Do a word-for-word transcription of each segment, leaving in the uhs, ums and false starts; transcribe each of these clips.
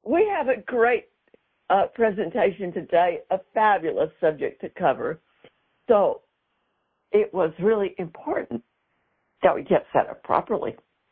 we have a great uh, presentation today, a fabulous subject to cover. So it was really important that we get set up properly.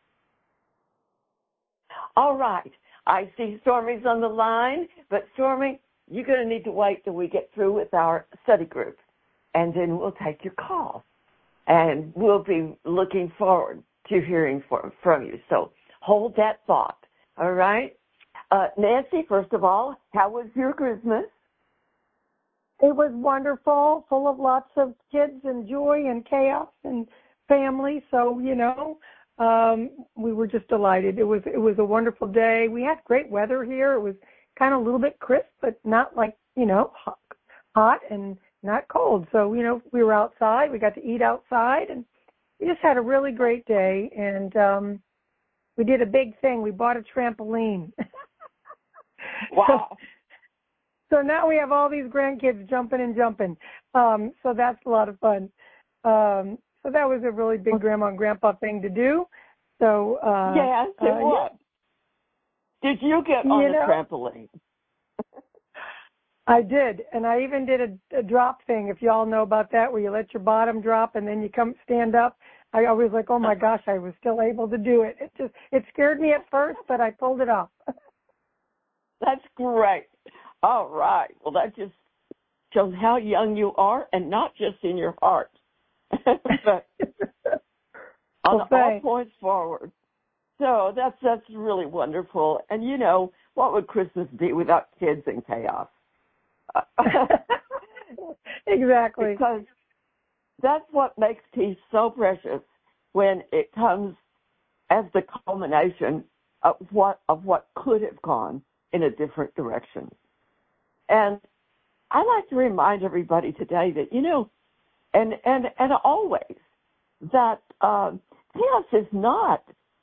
All right. I see Stormy's on the line, but Stormy, you're going to need to wait till we get through with our study group, and then we'll take your call. And we'll be looking forward to hearing from, from you. So hold that thought, all right? Uh, Nancy, first of all, how was your Christmas? It was wonderful, full of lots of kids and joy and chaos and family. So, you know, um, we were just delighted. It was it was a wonderful day. We had great weather here. It was kind of a little bit crisp, but not like, you know, hot, hot and not cold. So, you know, we were outside. We got to eat outside, and we just had a really great day. And um, we did a big thing. We bought a trampoline. Wow. So, so now we have all these grandkids jumping and jumping. Um, so that's a lot of fun. Um, so that was a really big grandma and grandpa thing to do. So uh, yes, it uh, was. Yeah. Did you get on you the know, trampoline? I did, and I even did a, a drop thing, if you all know about that, where you let your bottom drop and then you come stand up. I always like, oh my gosh, I was still able to do it. It just it scared me at first, but I pulled it off. That's great. All right. Well, that just shows how young you are, and not just in your heart, but on well, all points forward. So that's that's really wonderful. And you know, what would Christmas be without kids and chaos? Exactly. Because that's what makes peace so precious, when it comes as the culmination of what of what could have gone in a different direction. And I like to remind everybody today that, you know, and and and always, that um, chaos is not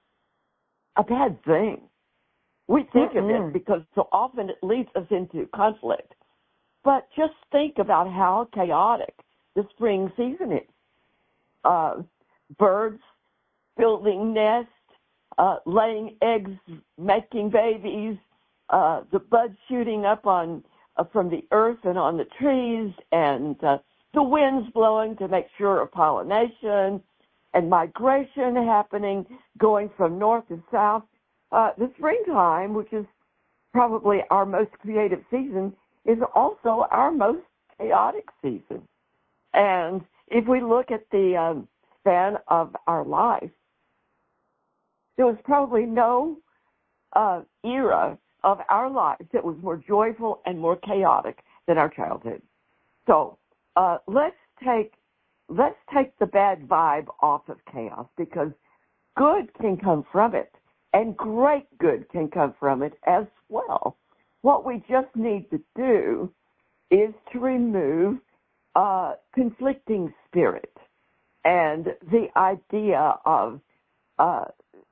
a bad thing. We think Mm-mm. of it because so often it leads us into conflict. But just think about how chaotic the spring season is. Uh, birds building nests, uh, laying eggs, making babies, uh, the buds shooting up on uh, from the earth and on the trees, and uh, the winds blowing to make sure of pollination, and migration happening, going from north to south. Uh, the springtime, which is probably our most creative season, is also our most chaotic season. And if we look at the um, span of our life, there was probably no uh, era of our lives that was more joyful and more chaotic than our childhood. So uh, let's take let's take the bad vibe off of chaos, because good can come from it, and great good can come from it as well. What we just need to do is to remove uh, conflicting spirit and the idea of uh,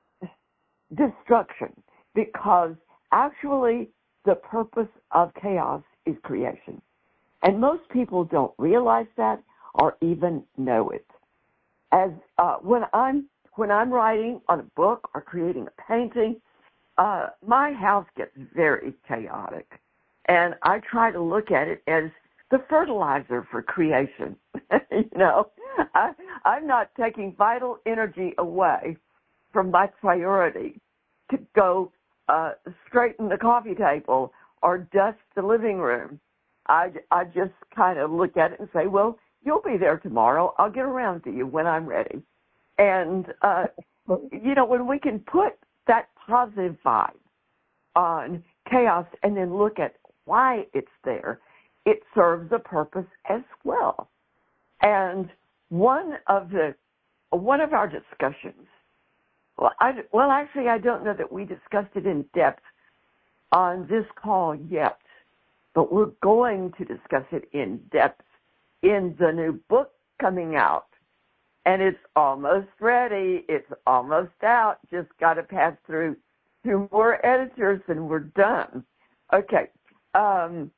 destruction, because actually the purpose of chaos is creation. And most people don't realize that or even know it. As uh, when I'm when I'm writing on a book or creating a painting, uh, my house gets very chaotic, and I try to look at it as the fertilizer for creation. you know, I, I'm not taking vital energy away from my priority to go uh, straighten the coffee table or dust the living room. I, I just kind of look at it and say, well, you'll be there tomorrow. I'll get around to you when I'm ready. And, uh, you know, when we can put that positive vibe on chaos and then look at why it's there, it serves a purpose as well. And one of the one of our discussions, well, I, well, actually, I don't know that we discussed it in depth on this call yet, but we're going to discuss it in depth in the new book coming out. And it's almost ready. It's almost out. Just got to pass through two more editors and we're done. Okay. Um,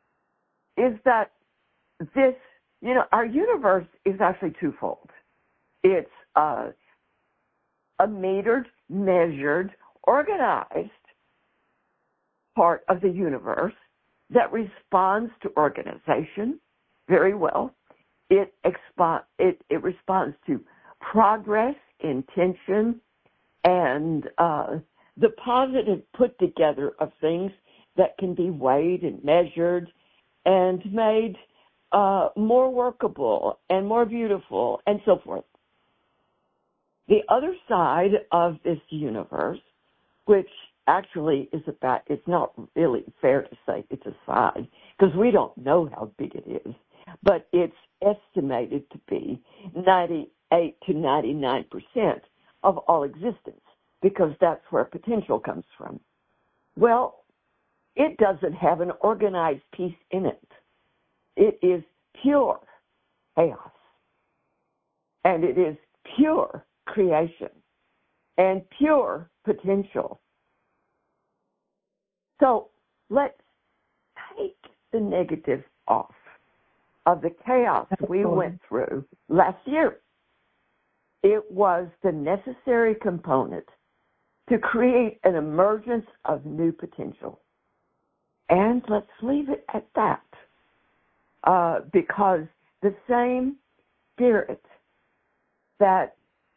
is that this, you know, our universe is actually twofold. It's uh, a metered, measured, organized, part of the universe that responds to organization very well. It, expo- it, it responds to progress, intention, and uh, the positive put together of things that can be weighed and measured and made uh, more workable and more beautiful and so forth. The other side of this universe, which actually is about, it's not really fair to say it's a side because we don't know how big it is, but it's estimated to be ninety-eight to ninety-nine percent of all existence because that's where potential comes from. Well, it doesn't have an organized piece in it. It is pure chaos. And it is pure creation and pure potential. So let's take the negative off of the chaos we went through last year. It was the necessary component to create an emergence of new potential. And let's leave it at that, uh, because the same spirit that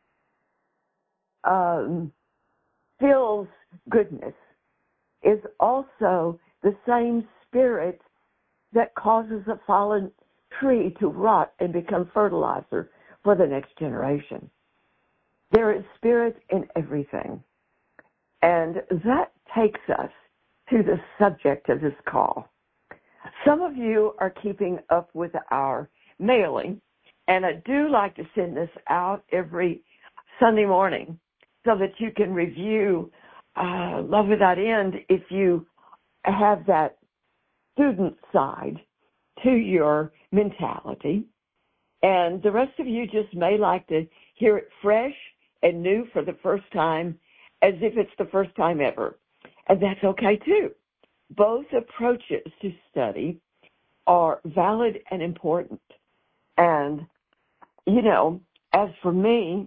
um, fills goodness is also the same spirit that causes a fallen tree to rot and become fertilizer for the next generation. There is spirit in everything. And that takes us to the subject of this call. Some of you are keeping up with our mailing, and I do like to send this out every Sunday morning so that you can review uh, Love Without End if you have that student side to your mentality. And the rest of you just may like to hear it fresh and new for the first time as if it's the first time ever. And that's okay too. Both approaches to study are valid and important. And, you know, as for me,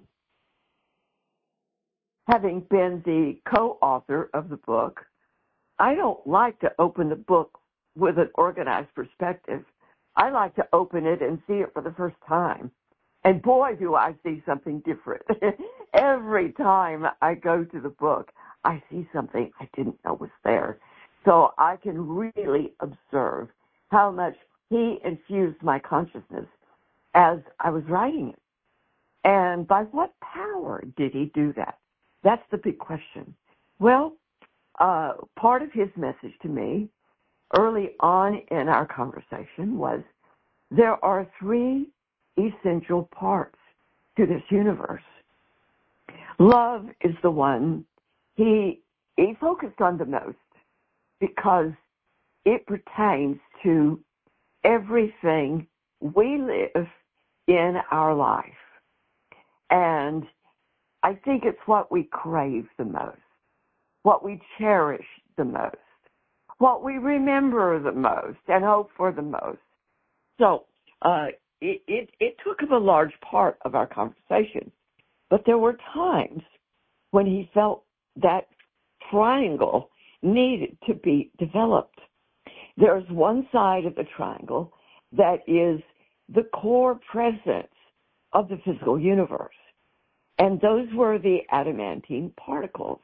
having been the co-author of the book, I don't like to open the book with an organized perspective. I like to open it and see it for the first time. And boy, do I see something different. Every time I go to the book, I see something I didn't know was there. So I can really observe how much he infused my consciousness as I was writing it. And by what power did he do that? That's the big question. Well, uh, part of his message to me early on in our conversation was there are three essential parts to this universe. Love is the one he, he focused on the most because it pertains to everything we live in our life. And I think it's what we crave the most, what we cherish the most, what we remember the most and hope for the most. So uh, it, it, it took up a large part of our conversation, but there were times when he felt that triangle needed to be developed. There's one side of the triangle that is the core presence of the physical universe, and those were the adamantine particles.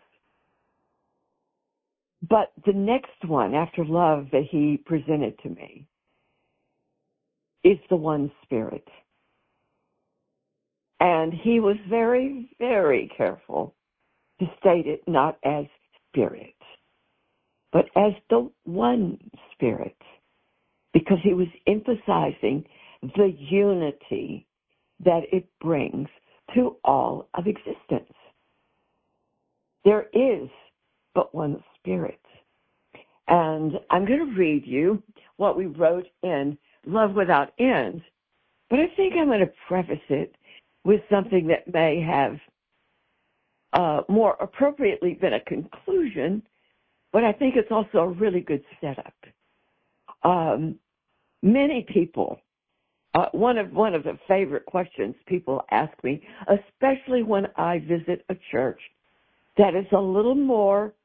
But the next one after love that he presented to me is the one spirit. And he was very, very careful to state it not as spirit, but as the one spirit, because he was emphasizing the unity that it brings to all of existence. There is but one spirit. And I'm going to read you what we wrote in Love Without End, but I think I'm going to preface it with something that may have uh, more appropriately been a conclusion, but I think it's also a really good setup. Um, many people, uh, one of one of the favorite questions people ask me, especially when I visit a church that is a little more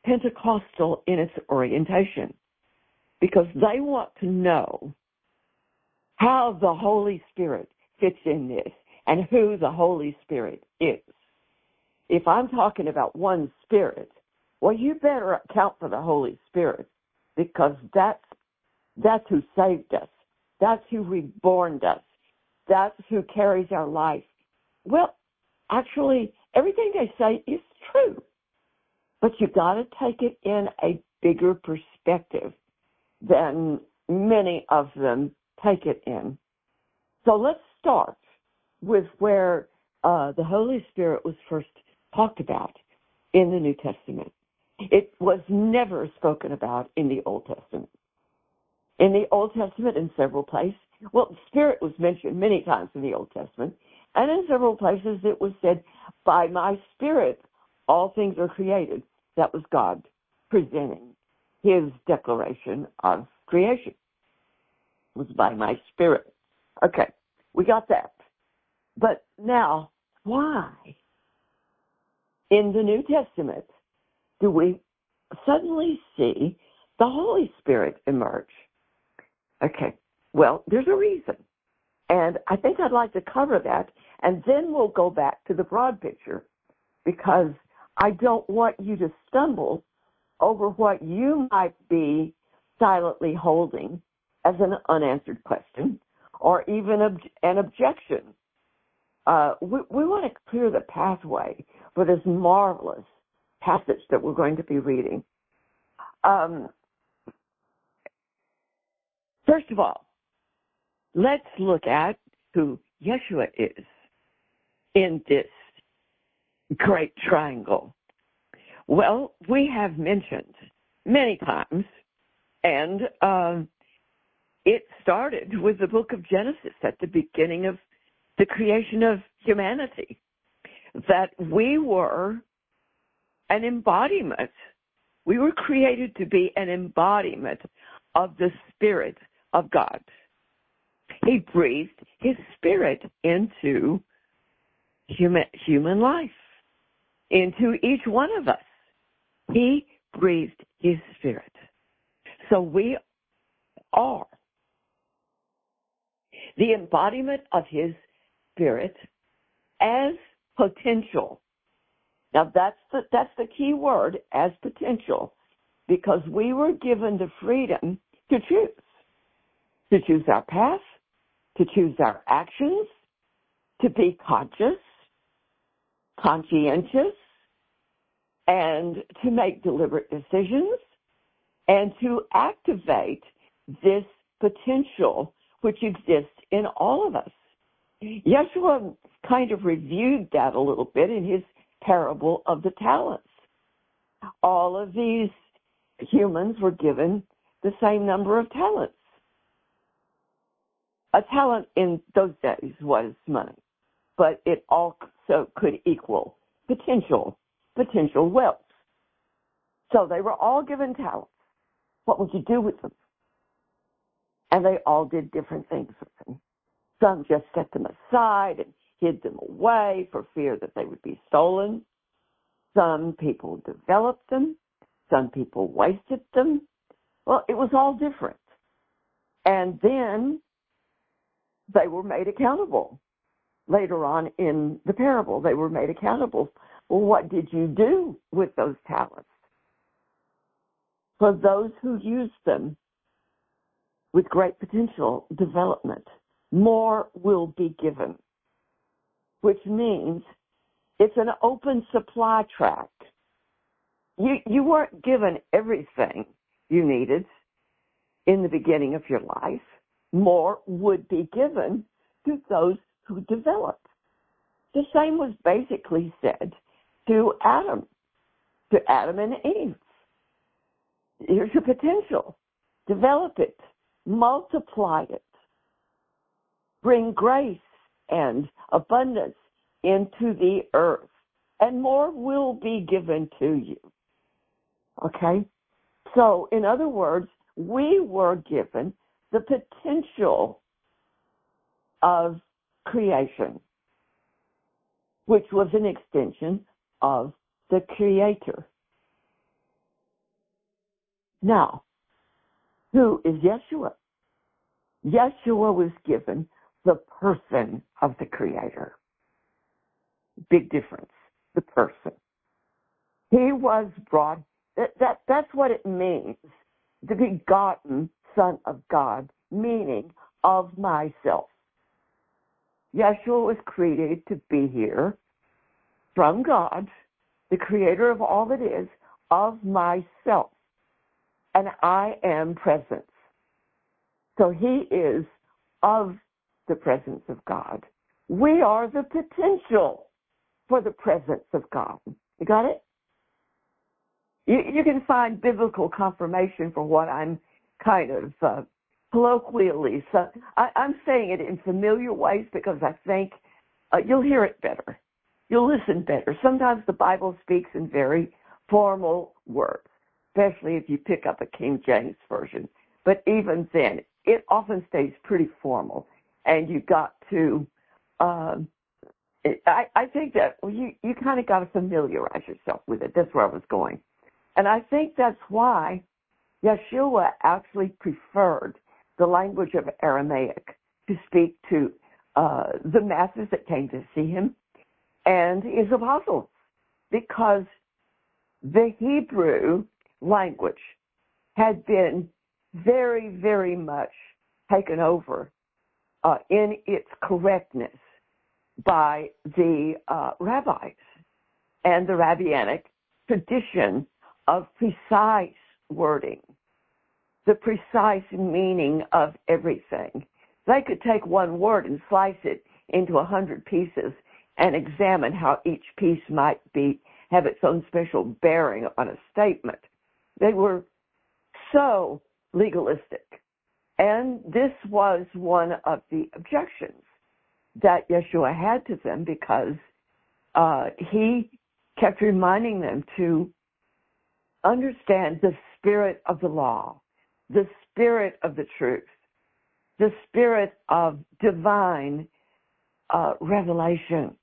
Pentecostal in its orientation because they want to know how the Holy Spirit fits in this and who the Holy Spirit is. If I'm talking about one Spirit, well, you better account for the Holy Spirit because that's, that's who saved us. That's who reborn us. That's who carries our life. Well, actually, everything they say is true, but you got to take it in a bigger perspective than many of them take it in. So let's start with where uh, the Holy Spirit was first talked about in the New Testament. It was never spoken about in the Old Testament. In the Old Testament, in several places, well, Spirit was mentioned many times in the Old Testament, and in several places it was said, by my Spirit, all things are created. That was God presenting his declaration of creation. It was by my Spirit. Okay, we got that. But now, why in the New Testament do we suddenly see the Holy Spirit emerge? Okay, well, there's a reason. And I think I'd like to cover that, and then we'll go back to the broad picture, because I don't want you to stumble over what you might be silently holding as an unanswered question or even ob- an objection. Uh, we, we want to clear the pathway for this marvelous passage that we're going to be reading. Um, first of all, let's look at who Yeshua is in this great triangle. Well, we have mentioned many times, and um, it started with the book of Genesis at the beginning of the creation of humanity, that we were an embodiment. We were created to be an embodiment of the Spirit of God. He breathed his Spirit into human, human life, into each one of us. He breathed his Spirit. So we are the embodiment of his Spirit as potential. Now that's the, that's the key word, as potential, because we were given the freedom to choose, to choose our path, to choose our actions, to be conscious, conscientious, and to make deliberate decisions, and to activate this potential which exists in all of us. Yeshua kind of reviewed that a little bit in his parable of the talents. All of these humans were given the same number of talents. A talent in those days was money, but it also could equal potential, potential wealth. So they were all given talents. What would you do with them? And they all did different things with them. Some just set them aside and hid them away for fear that they would be stolen. Some people developed them. Some people wasted them. Well, it was all different. And then they were made accountable. Later on in the parable, they were made accountable. Well, what did you do with those talents? For those who used them with great potential development, more will be given, which means it's an open supply track. You, you weren't given everything you needed in the beginning of your life. More would be given to those who developed. The same was basically said to Adam, to Adam and Eve. Here's your potential. Develop it. Multiply it. Bring grace and abundance into the earth, and more will be given to you. Okay? So, in other words, we were given the potential of creation, which was an extension of the Creator. Now, who is Yeshua? Yeshua was given the person of the Creator. Big difference, the person. He was brought, that, that, that's what it means, the begotten Son of God, meaning of myself. Yeshua was created to be here from God, the Creator of all that is, of myself. And I am presence. So he is of the presence of God. We are the potential for the presence of God. You got it? You, you can find biblical confirmation for what I'm kind of uh, colloquially, so I, I'm saying it in familiar ways because I think uh, you'll hear it better. You'll listen better. Sometimes the Bible speaks in very formal words, especially if you pick up a King James version. But even then, it often stays pretty formal, and you got to, um, I, I think that well, you, you kind of got to familiarize yourself with it. That's where I was going. And I think that's why Yeshua actually preferred the language of Aramaic to speak to uh, the masses that came to see him and his apostles, because the Hebrew language had been very, very much taken over uh, in its correctness by the uh, rabbis and the rabbinic tradition of precise wording, the precise meaning of everything. They could take one word and slice it into a hundred pieces and examine how each piece might be have its own special bearing on a statement. They were so legalistic. And this was one of the objections that Yeshua had to them, because uh, he kept reminding them to understand the spirit of the law, the spirit of the truth, the spirit of divine uh, revelation.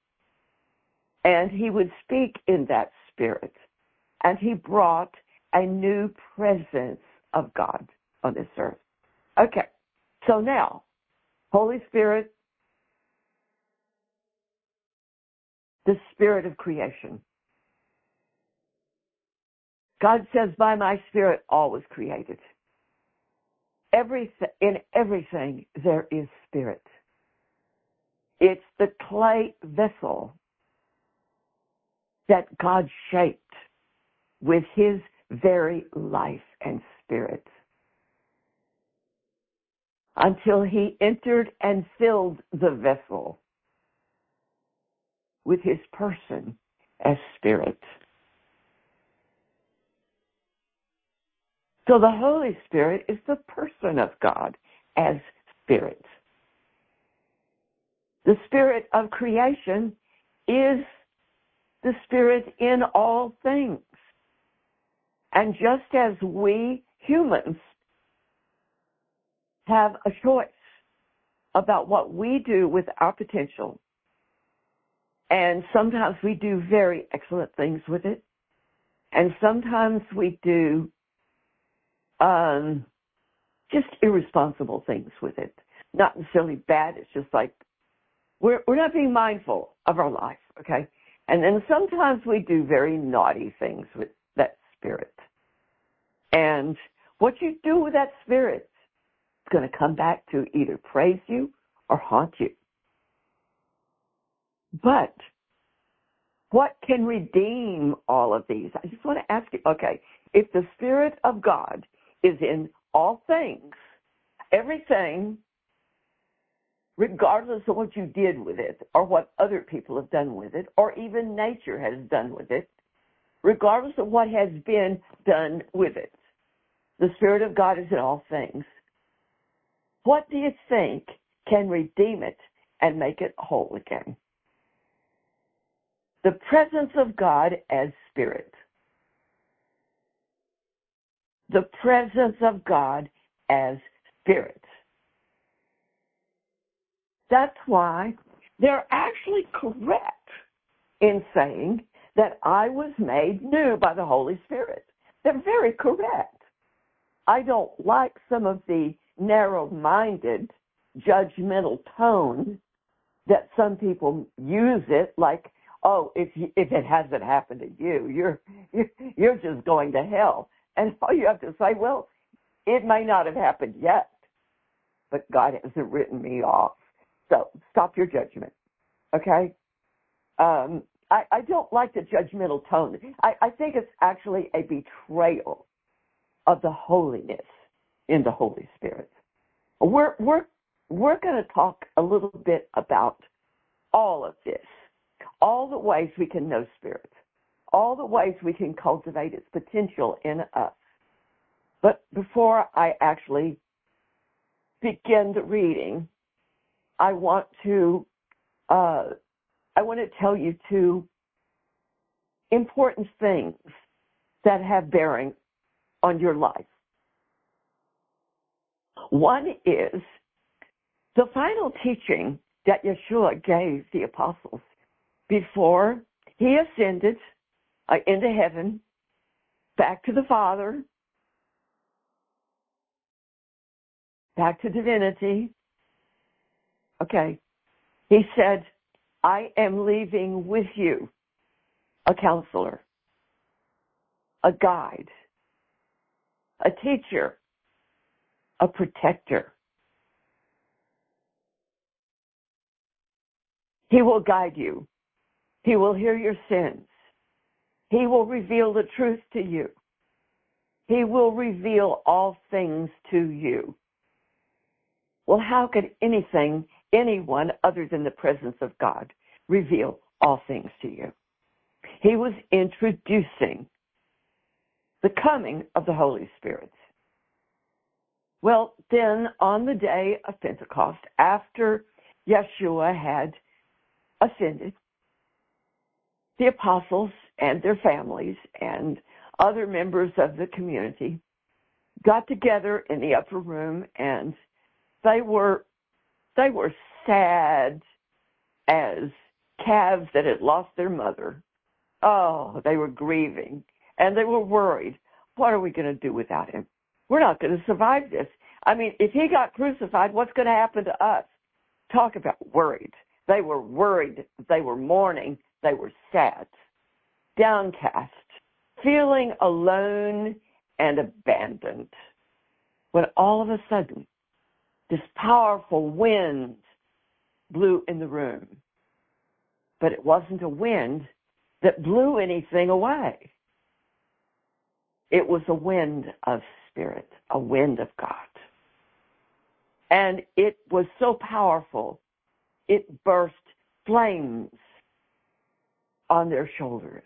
And he would speak in that spirit. And he brought a new presence of God on this earth. Okay, so now, Holy Spirit, the spirit of creation. God says, by my spirit, all was created. Everything, in everything, there is spirit. It's the clay vessel that God shaped with his very life and spirit, until he entered and filled the vessel with his person as spirit. So the Holy Spirit is the person of God as spirit. The spirit of creation is the spirit in all things. And just as we humans have a choice about what we do with our potential, and sometimes we do very excellent things with it, and sometimes we do um, just irresponsible things with it. Not necessarily bad, it's just like we're, we're not being mindful of our life, okay? And then sometimes we do very naughty things with that spirit. And what you do with that spirit is going to come back to either praise you or haunt you. But what can redeem all of these? I just want to ask you, okay, if the Spirit of God is in all things, everything, regardless of what you did with it or what other people have done with it or even nature has done with it, regardless of what has been done with it, the Spirit of God is in all things. What do you think can redeem it and make it whole again? The presence of God as Spirit. The presence of God as Spirit. That's why they're actually correct in saying that I was made new by the Holy Spirit. They're very correct. I don't like some of the narrow-minded, judgmental tone that some people use it, like, oh, if you, if it hasn't happened to you, you're, you're you're just going to hell. And all you have to say, well, it may not have happened yet, but God hasn't written me off. So stop your judgment, okay? Um, I, I don't like the judgmental tone. I, I think it's actually a betrayal of the holiness in the Holy Spirit. We're we're we're going to talk a little bit about all of this, all the ways we can know Spirit, all the ways we can cultivate its potential in us. But before I actually begin the reading, I want to uh, I want to tell you two important things that have bearing on your life. One is the final teaching that Yeshua gave the apostles before he ascended uh, into heaven, back to the Father, back to divinity. Okay. He said, I am leaving with you a counselor, a guide, a teacher, a protector. He will guide you. He will hear your sins. He will reveal the truth to you. He will reveal all things to you. Well, how could anything, anyone other than the presence of God reveal all things to you? He was introducing the coming of the Holy Spirit. Well, then on the day of Pentecost, after Yeshua had ascended, the apostles and their families and other members of the community got together in the upper room, and they were they were sad as calves that had lost their mother. Oh, they were grieving, and they were worried. What are we going to do without him? We're not going to survive this. I mean, if he got crucified, what's going to happen to us? Talk about worried. They were worried. They were mourning. They were sad, downcast, feeling alone and abandoned. When all of a sudden, this powerful wind blew in the room. But it wasn't a wind that blew anything away. It was a wind of Spirit, a wind of God. And it was so powerful, it burst flames on their shoulders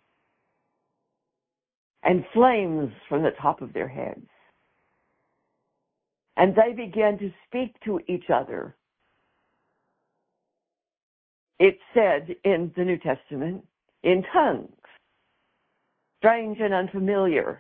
and flames from the top of their heads. And they began to speak to each other. It said in the New Testament, in tongues, strange and unfamiliar.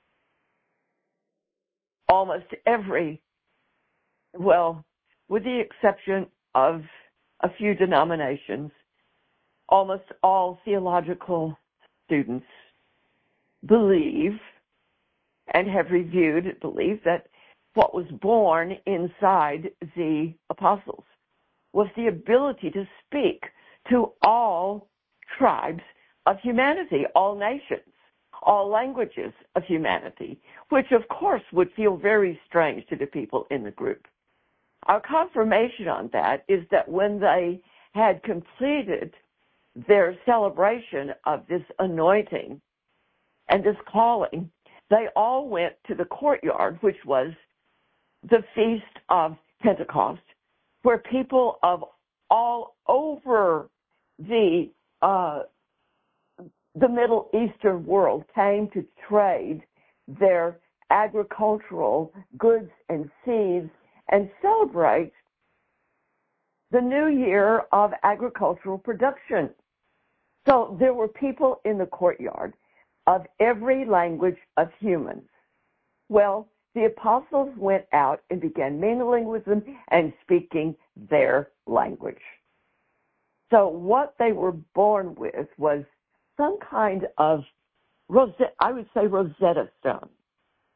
Almost every, well, with the exception of a few denominations, almost all theological students believe and have reviewed, believe that what was born inside the apostles was the ability to speak to all tribes of humanity, all nations, all languages of humanity, which of course would feel very strange to the people in the group. Our confirmation on that is that when they had completed their celebration of this anointing and this calling, they all went to the courtyard, which was the Feast of Pentecost, where people of all over the uh, the Middle Eastern world came to trade their agricultural goods and seeds and celebrate the new year of agricultural production. So there were people in the courtyard of every language of humans. Well, the apostles went out and began mingling with them and speaking their language. So what they were born with was some kind of, Rosetta, I would say Rosetta Stone.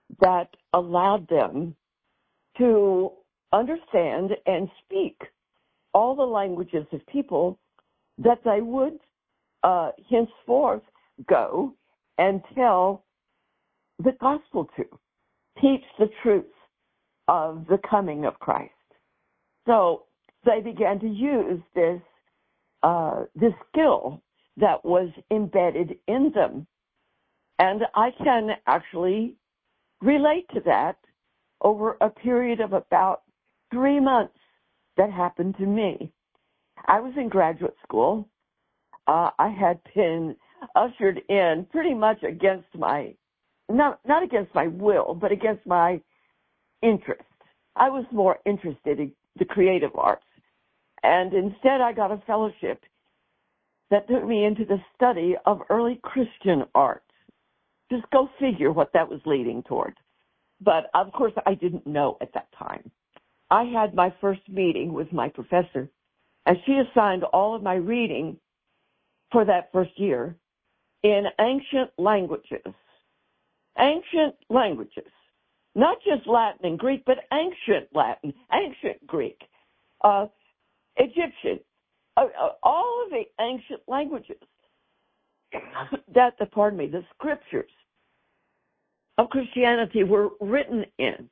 that allowed them to understand and speak all the languages of people that they would uh, henceforth go and tell the gospel to, teach the truth of the coming of Christ. So they began to use this uh, this skill that was embedded in them. And I can actually relate to that over a period of about three months that happened to me. I was in graduate school. Uh, I had been ushered in pretty much against my, not, not against my will, but against my interest. I was more interested in the creative arts. And instead I got a fellowship that took me into the study of early Christian art. Just go figure what that was leading toward. But, of course, I didn't know at that time. I had my first meeting with my professor, and she assigned all of my reading for that first year in ancient languages. Ancient languages. Not just Latin and Greek, but ancient Latin, ancient Greek, uh, Egyptian, uh, uh, all of the ancient languages that, the, pardon me, the scriptures of Christianity were written in.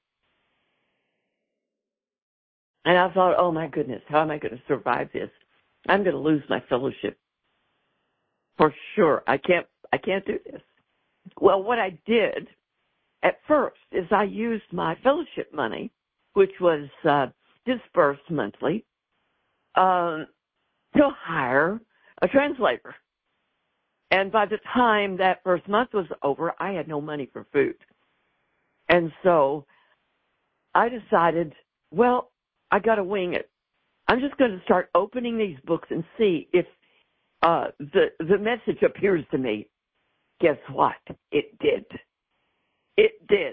And I thought, oh my goodness, how am I going to survive this? I'm going to lose my fellowship. For sure. I can't, I can't do this. Well, what I did at first is I used my fellowship money, which was uh, dispersed monthly, um, to hire a translator. And by the time that first month was over, I had no money for food. And so I decided, well, I got to wing it. I'm just going to start opening these books and see if uh, the the message appears to me. Guess what? It did. It did.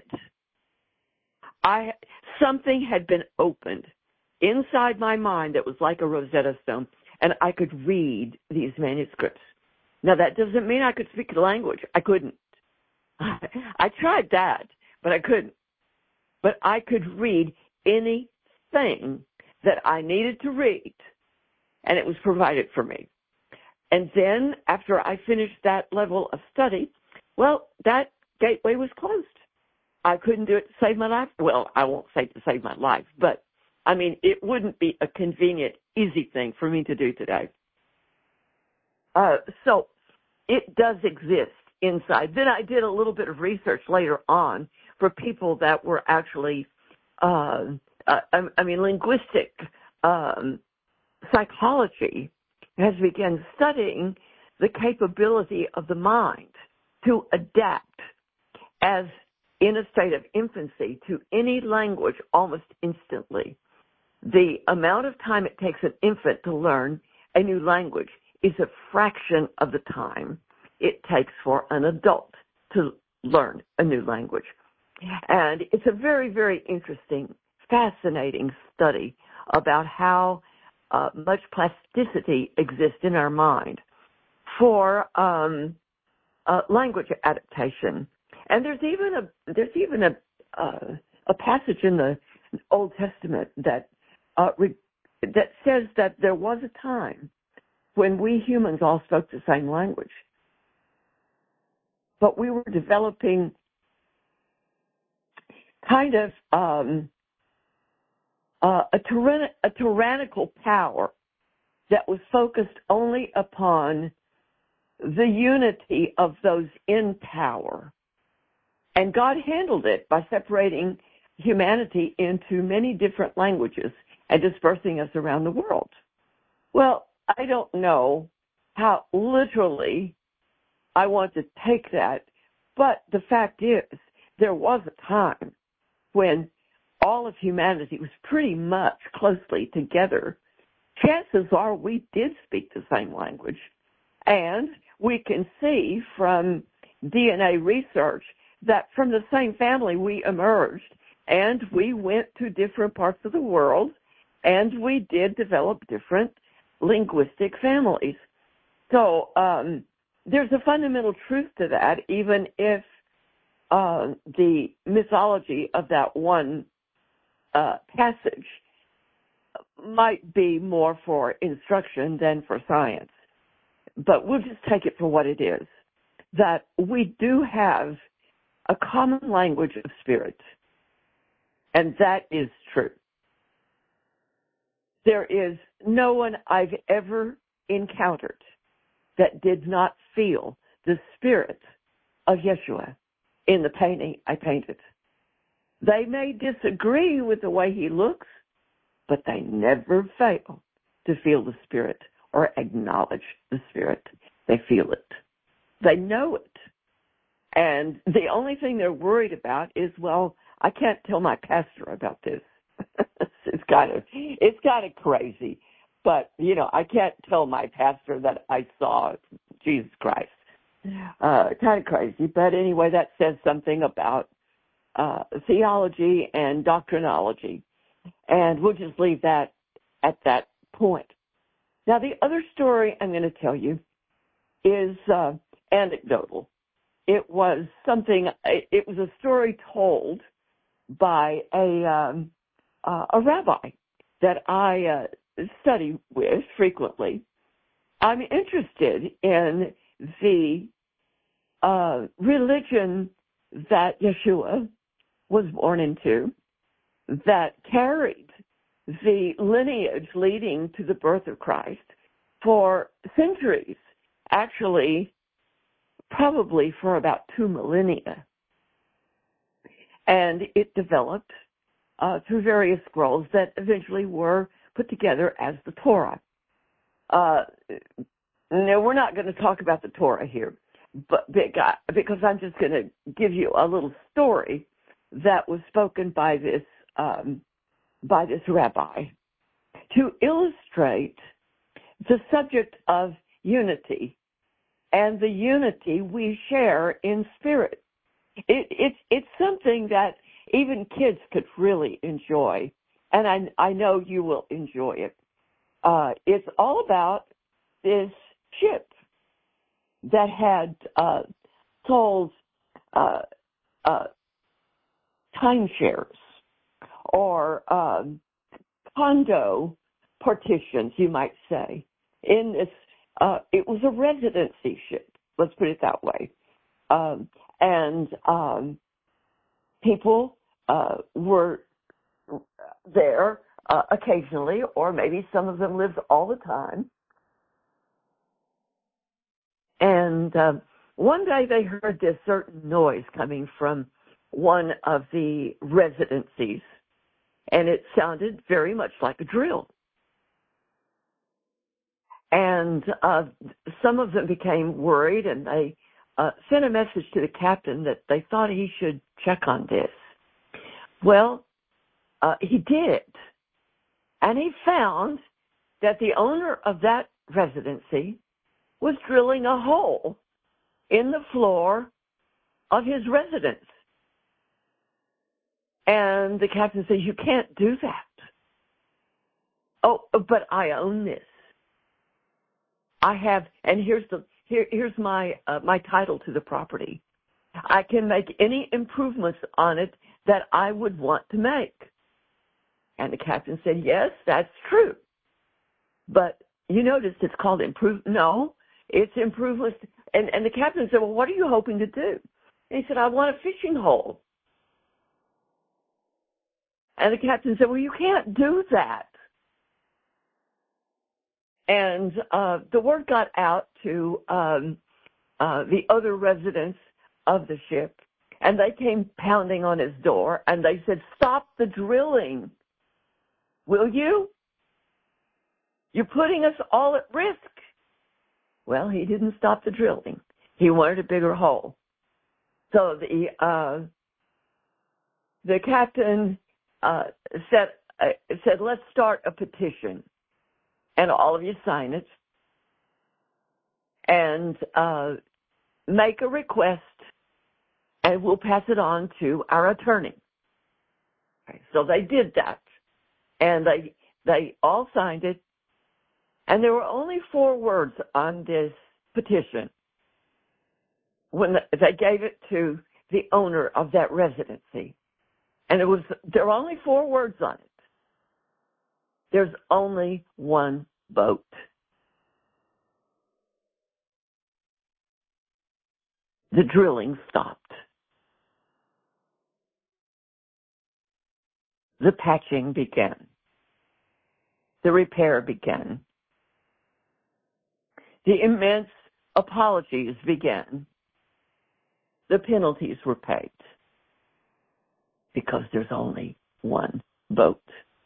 I something had been opened inside my mind that was like a Rosetta Stone, and I could read these manuscripts. Now, that doesn't mean I could speak the language. I couldn't. I tried that, but I couldn't. But I could read anything that I needed to read, and it was provided for me. And then, after I finished that level of study, well, that gateway was closed. I couldn't do it to save my life. Well, I won't say to save my life, but, I mean, it wouldn't be a convenient, easy thing for me to do today. Uh, so it does exist inside. Then I did a little bit of research later on for people that were actually, uh, uh, I, I mean, linguistic um, psychology has begun studying the capability of the mind to adapt as in a state of infancy to any language almost instantly. The amount of time it takes an infant to learn a new language is a fraction of the time it takes for an adult to learn a new language. And it's a very, very interesting, fascinating study about how uh, much plasticity exists in our mind for um, uh, language adaptation. And there's even a there's even a uh, a passage in the Old Testament that uh, re- that says that there was a time when we humans all spoke the same language, but we were developing kind of um, uh, a, tyrann- a tyrannical power that was focused only upon the unity of those in power. And God handled it by separating humanity into many different languages and dispersing us around the world. Well, I don't know how literally I want to take that, but the fact is there was a time when all of humanity was pretty much closely together. Chances are we did speak the same language, and we can see from D N A research that from the same family we emerged, and we went to different parts of the world, and we did develop different linguistic families. So um, there's a fundamental truth to that, even if uh, the mythology of that one uh, passage might be more for instruction than for science. But we'll just take it for what it is, that we do have a common language of spirit, and that is true. There is no one I've ever encountered that did not feel the spirit of Yeshua in the painting I painted. They may disagree with the way he looks, but they never fail to feel the spirit or acknowledge the spirit. They feel it. They know it. And the only thing they're worried about is, well, I can't tell my pastor about this. it's kind of, it's kind of crazy. But, you know, I can't tell my pastor that I saw Jesus Christ. Uh, kind of crazy. But anyway, that says something about uh, theology and doctrinology. And we'll just leave that at that point. Now, the other story I'm going to tell you is uh, anecdotal. It was something, it was a story told by a, um, uh, a rabbi that I uh, study with frequently. I'm interested in the uh, religion that Yeshua was born into, that carried the lineage leading to the birth of Christ for centuries, actually probably for about two millennia. And it developed uh, through various scrolls that eventually were put together as the Torah. Uh, now, we're not going to talk about the Torah here, but because I'm just going to give you a little story that was spoken by this um, by this rabbi to illustrate the subject of unity and the unity we share in spirit. It, it's it's something that even kids could really enjoy, and I, I know you will enjoy it. Uh, it's all about this ship that had uh, sold uh, uh, timeshares or um, condo partitions, you might say. In this, uh, it was a residency ship. Let's put it that way. Um, and um, people uh, were there uh, occasionally, or maybe some of them lived all the time. And uh, one day they heard this certain noise coming from one of the residencies, and it sounded very much like a drill. And uh, some of them became worried, and they uh, sent a message to the captain that they thought he should check on this. Well, uh, he did, and he found that the owner of that residency was drilling a hole in the floor of his residence. And the captain says, "You can't do that." "Oh, but I own this. I have, and here's the here, here's my uh, my title to the property. I can make any improvements on it that I would want to make." And the captain said, "Yes, that's true. But you noticed it's called improve. No, it's improvements." And, and the captain said, "Well, what are you hoping to do?" And he said, "I want a fishing hole." And the captain said, "Well, you can't do that." And uh, the word got out to um, uh, the other residents of the ship, and they came pounding on his door, and they said, "Stop the drilling. Will you? You're putting us all at risk." Well, he didn't stop the drilling. He wanted a bigger hole. So the uh, the captain uh, said, uh, said, "Let's start a petition, and all of you sign it, and uh, make a request, and we'll pass it on to our attorney." Okay, so they did that, and they they all signed it, and there were only four words on this petition. When they gave it to the owner of that residency. And it was, there were only four words on it. There's only one boat. The drilling stopped. The patching began. The repair began. The immense apologies began. The penalties were paid because there's only one boat.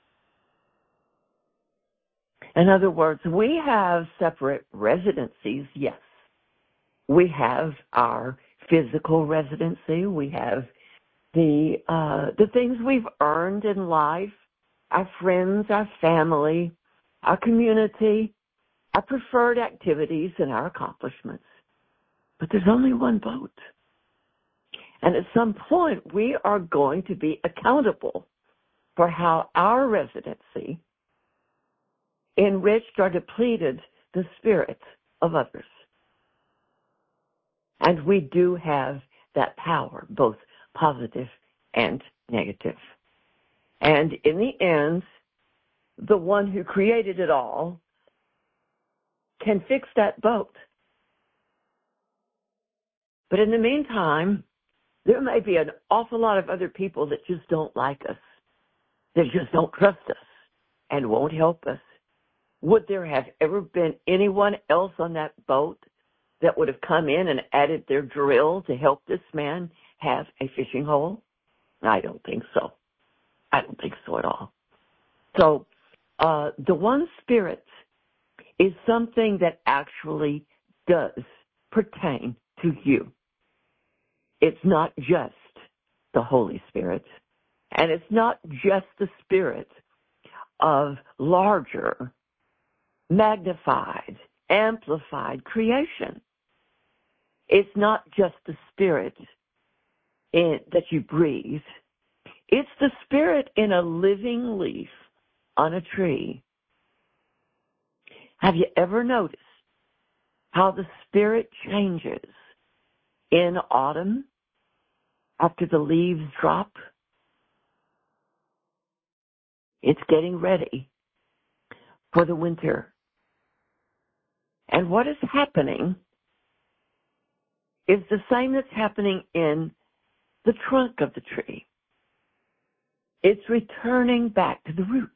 In other words, we have separate residencies, yes. We have our physical residency. We have the uh, the things we've earned in life, our friends, our family, our community, our preferred activities, and our accomplishments. But there's only one boat. And at some point, we are going to be accountable for how our residency enriched or depleted the spirit of others. And we do have that power, both positive and negative. And in the end, the one who created it all can fix that boat. But in the meantime, there may be an awful lot of other people that just don't like us, that just don't trust us and won't help us. Would there have ever been anyone else on that boat that would have come in and added their drill to help this man have a fishing hole? I don't think so. I don't think so at all. So uh, the one Spirit is something that actually does pertain to you. It's not just the Holy Spirit, and it's not just the spirit of larger, magnified, amplified creation. It's not just the spirit in, that you breathe. It's the spirit in a living leaf on a tree. Have you ever noticed how the spirit changes in autumn after the leaves drop? It's getting ready for the winter. And what is happening is the same that's happening in the trunk of the tree. It's returning back to the roots.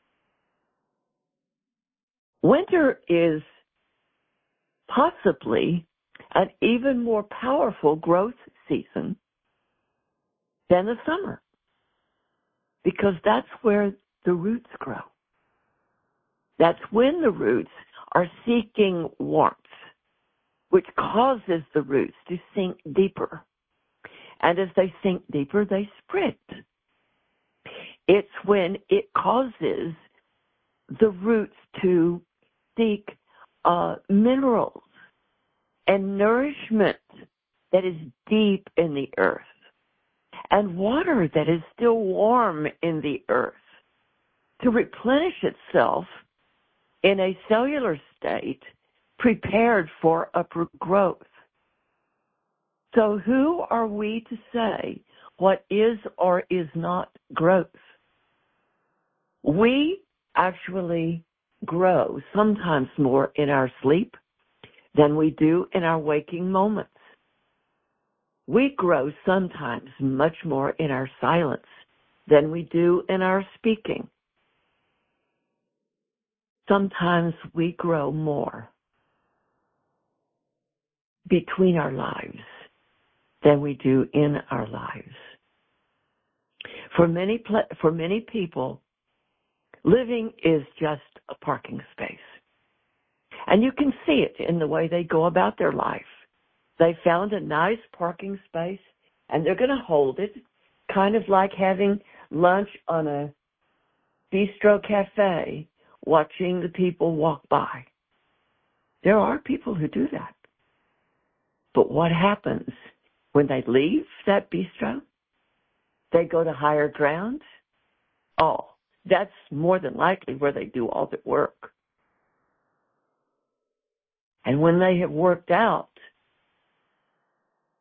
Winter is possibly an even more powerful growth season than the summer, because that's where the roots grow. That's when the roots are seeking warmth, which causes the roots to sink deeper. And as they sink deeper, they spread. It's when it causes the roots to seek uh, minerals and nourishment that is deep in the earth, and water that is still warm in the earth, to replenish itself in a cellular state prepared for upward growth. So who are we to say what is or is not growth? We actually grow sometimes more in our sleep than we do in our waking moments. We grow sometimes much more in our silence than we do in our speaking. Sometimes we grow more between our lives than we do in our lives. For many, for many people, living is just a parking space. And you can see it in the way they go about their life. They found a nice parking space, and they're going to hold it, kind of like having lunch on a bistro cafe, watching the people walk by. There are people who do that. But what happens when they leave that bistro? They go to higher ground? Oh, that's more than likely where they do all the work. And when they have worked out,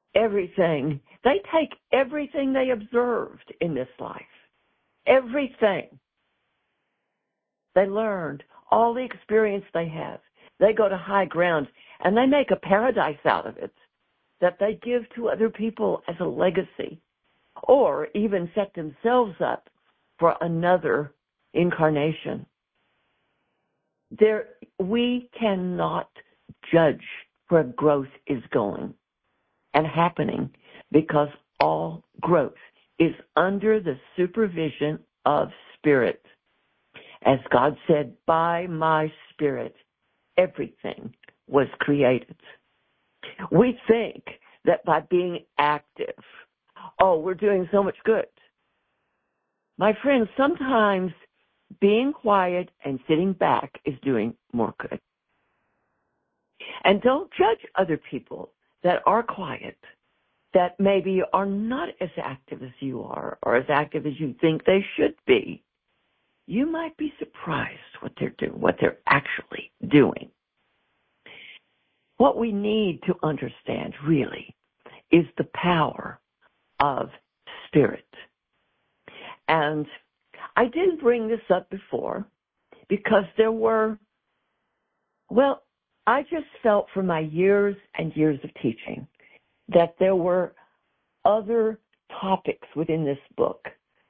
everything. They take everything they observed in this life, everything they learned, all the experience they have. They go to high ground and they make a paradise out of it that they give to other people as a legacy, or even set themselves up for another incarnation. There, we cannot judge where growth is going and happening, because all growth is under the supervision of Spirit. As God said, by my Spirit, everything was created. We think that by being active, oh, we're doing so much good. My friends, sometimes being quiet and sitting back is doing more good. And don't judge other people that are quiet, that maybe are not as active as you are, or as active as you think they should be. You might be surprised what they're doing, what they're actually doing. What we need to understand, really, is the power of Spirit. And I didn't bring this up before because there were, well, I just felt from my years and years of teaching that there were other topics within this book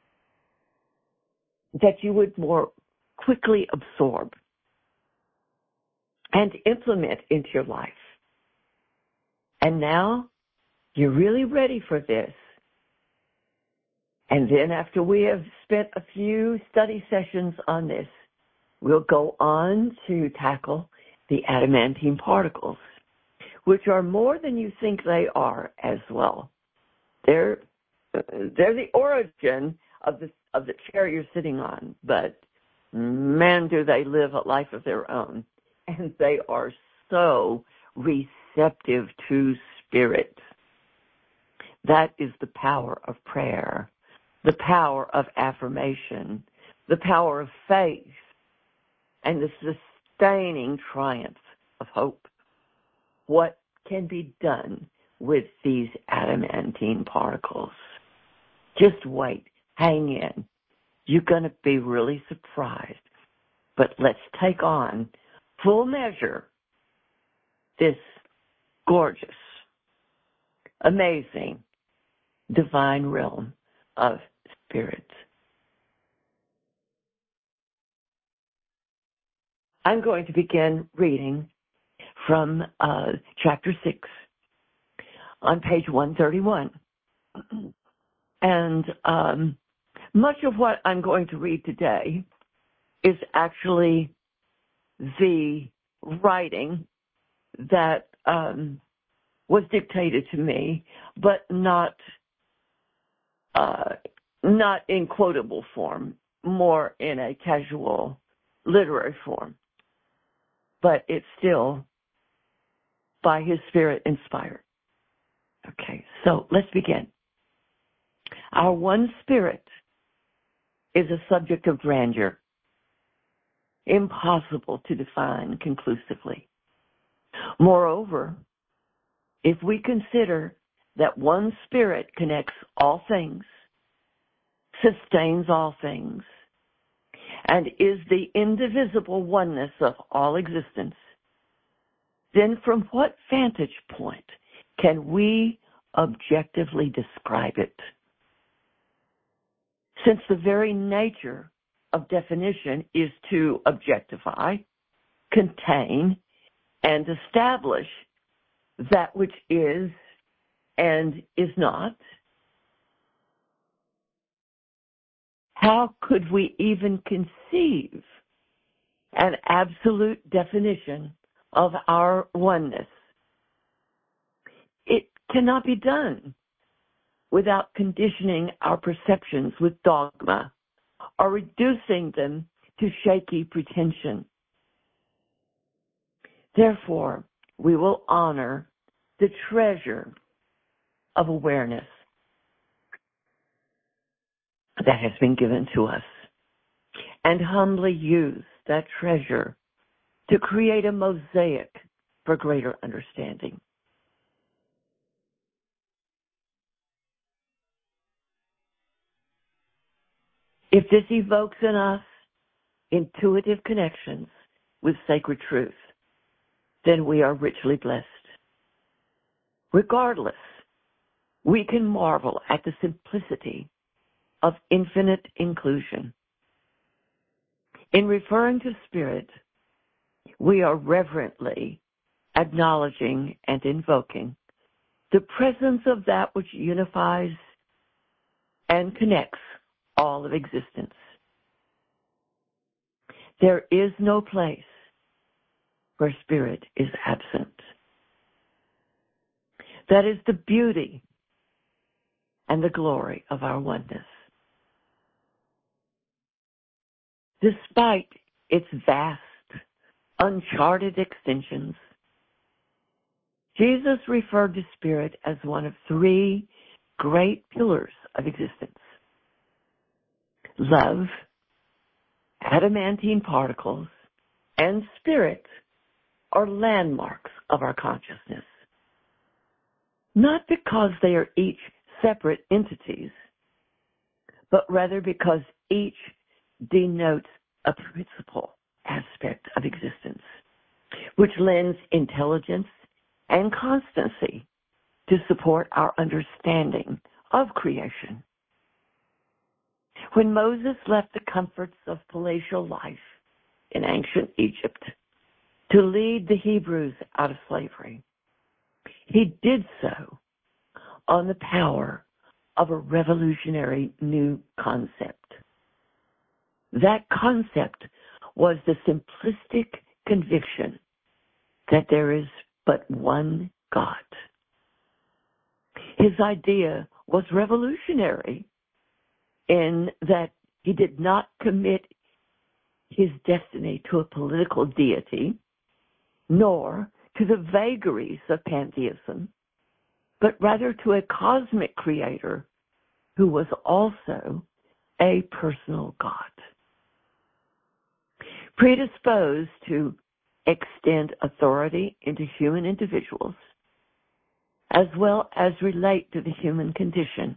that you would more quickly absorb and implement into your life. And now you're really ready for this. And then after we have spent a few study sessions on this, we'll go on to tackle the adamantine particles, which are more than you think they are as well. They're, they're the origin of the, of the chair you're sitting on, but man, do they live a life of their own. And they are so receptive to Spirit. That is the power of prayer, the power of affirmation, the power of faith, and the sustaining triumph of hope. What can be done with these adamantine particles? Just wait. Hang in. You're going to be really surprised. But let's take on full measure this gorgeous, amazing, divine realm of Spirit. I'm going to begin reading from uh, chapter six on page one thirty-one. And um, much of what I'm going to read today is actually the writing that um, was dictated to me, but not uh, not in quotable form, more in a casual literary form. But it's still by His Spirit inspired. Okay, so let's begin. Our one Spirit is a subject of grandeur, impossible to define conclusively. Moreover, if we consider that one Spirit connects all things, sustains all things, and is the indivisible oneness of all existence, then from what vantage point can we objectively describe it? Since the very nature of definition is to objectify, contain, and establish that which is and is not, how could we even conceive an absolute definition of our oneness? It cannot be done without conditioning our perceptions with dogma or reducing them to shaky pretension. Therefore, we will honor the treasure of awareness that has been given to us and humbly use that treasure to create a mosaic for greater understanding. If this evokes in us intuitive connections with sacred truth, then we are richly blessed. Regardless, we can marvel at the simplicity of infinite inclusion. In referring to spirit, we are reverently acknowledging and invoking the presence of that which unifies and connects all of existence. There is no place where spirit is absent. That is the beauty and the glory of our oneness. Despite its vast, uncharted extensions, Jesus referred to spirit as one of three great pillars of existence: love, adamantine particles, and spirit are landmarks of our consciousness. Not because they are each separate entities, but rather because each denotes a principal aspect of existence, which lends intelligence and constancy to support our understanding of creation. When Moses left the comforts of palatial life in ancient Egypt to lead the Hebrews out of slavery, he did so on the power of a revolutionary new concept. That concept was the simplistic conviction that there is but one God. His idea was revolutionary in that he did not commit his destiny to a political deity, nor to the vagaries of pantheism, but rather to a cosmic creator who was also a personal God. Predisposed to extend authority into human individuals, as well as relate to the human condition,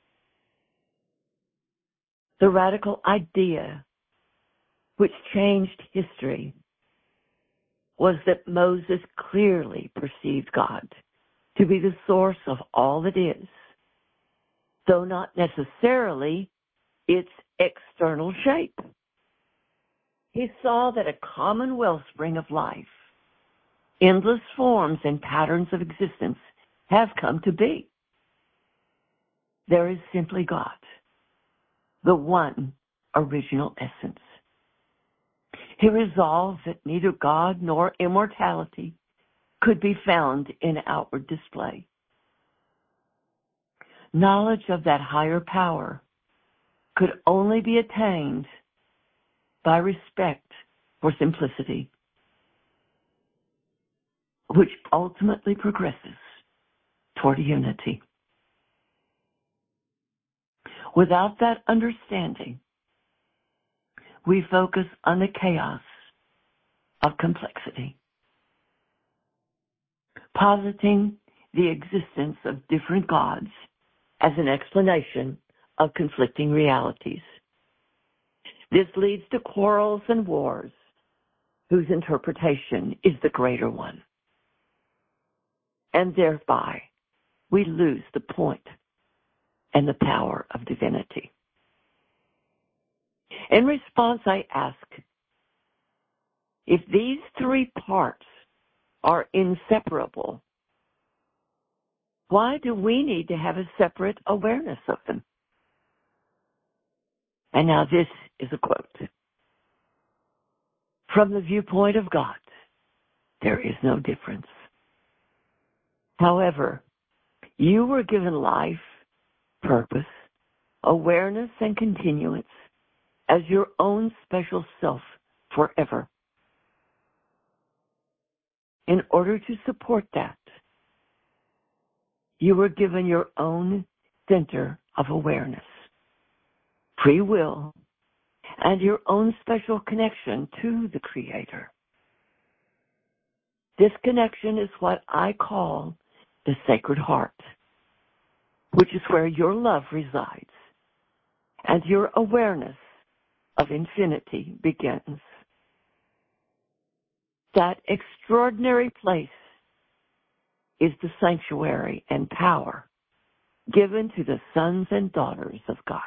the radical idea which changed history was that Moses clearly perceived God to be the source of all that is, though not necessarily its external shape. He saw that a common wellspring of life, endless forms and patterns of existence have come to be. There is simply God, the one original essence. He resolved that neither God nor immortality could be found in outward display. Knowledge of that higher power could only be attained by respect for simplicity, which ultimately progresses toward unity. Without that understanding, we focus on the chaos of complexity, positing the existence of different gods as an explanation of conflicting realities. This leads to quarrels and wars, whose interpretation is the greater one. And thereby, we lose the point and the power of divinity. In response, I ask, if these three parts are inseparable, why do we need to have a separate awareness of them? And now this is a quote. From the viewpoint of God, there is no difference. However, you were given life, purpose, awareness, and continuance as your own special self forever. In order to support that, you were given your own center of awareness, free will, and your own special connection to the Creator. This connection is what I call the Sacred Heart, which is where your love resides, and your awareness of infinity begins. That extraordinary place is the sanctuary and power given to the sons and daughters of God.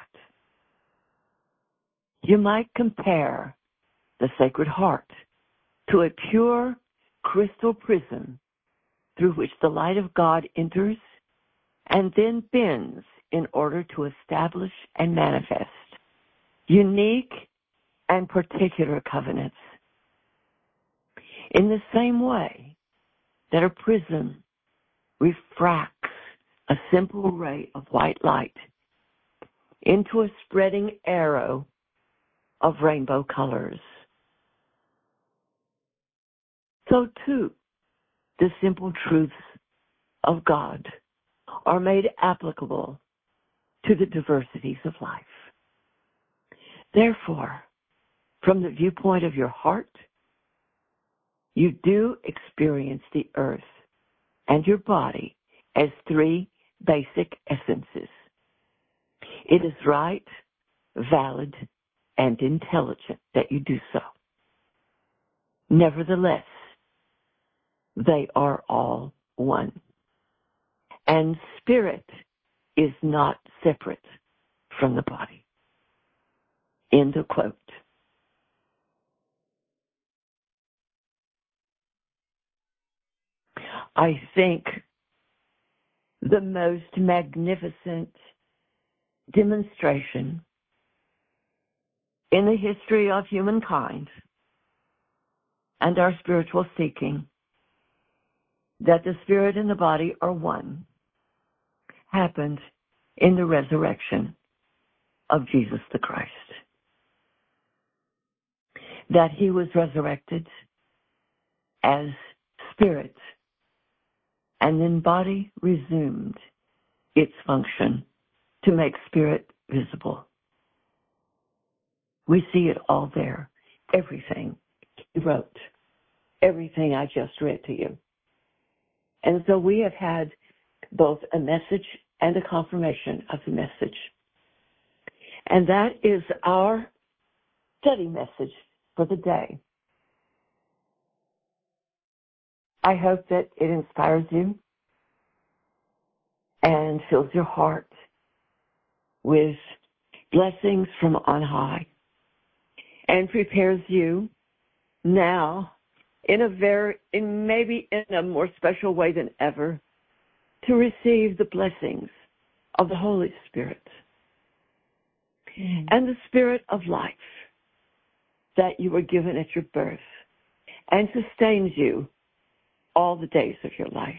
You might compare the Sacred Heart to a pure crystal prism through which the light of God enters and then bends in order to establish and manifest unique and particular covenants. In the same way that a prism refracts a simple ray of white light into a spreading arrow of rainbow colors, so too the simple truths of God are made applicable to the diversities of life. Therefore, from the viewpoint of your heart, you do experience the earth and your body as three basic essences. It is right, valid, and intelligent that you do so. Nevertheless, they are all one. And spirit is not separate from the body. End of quote. I think the most magnificent demonstration in the history of humankind and our spiritual seeking that the spirit and the body are one happened in the resurrection of Jesus the Christ. That he was resurrected as spirit, and then body resumed its function to make spirit visible. We see it all there. Everything he wrote. Everything I just read to you. And so we have had both a message and a confirmation of the message. And that is our study message for the day. I hope that it inspires you and fills your heart with blessings from on high and prepares you now in a very, in maybe in a more special way than ever to receive the blessings of the Holy Spirit mm. and the Spirit of life that you were given at your birth and sustains you all the days of your life.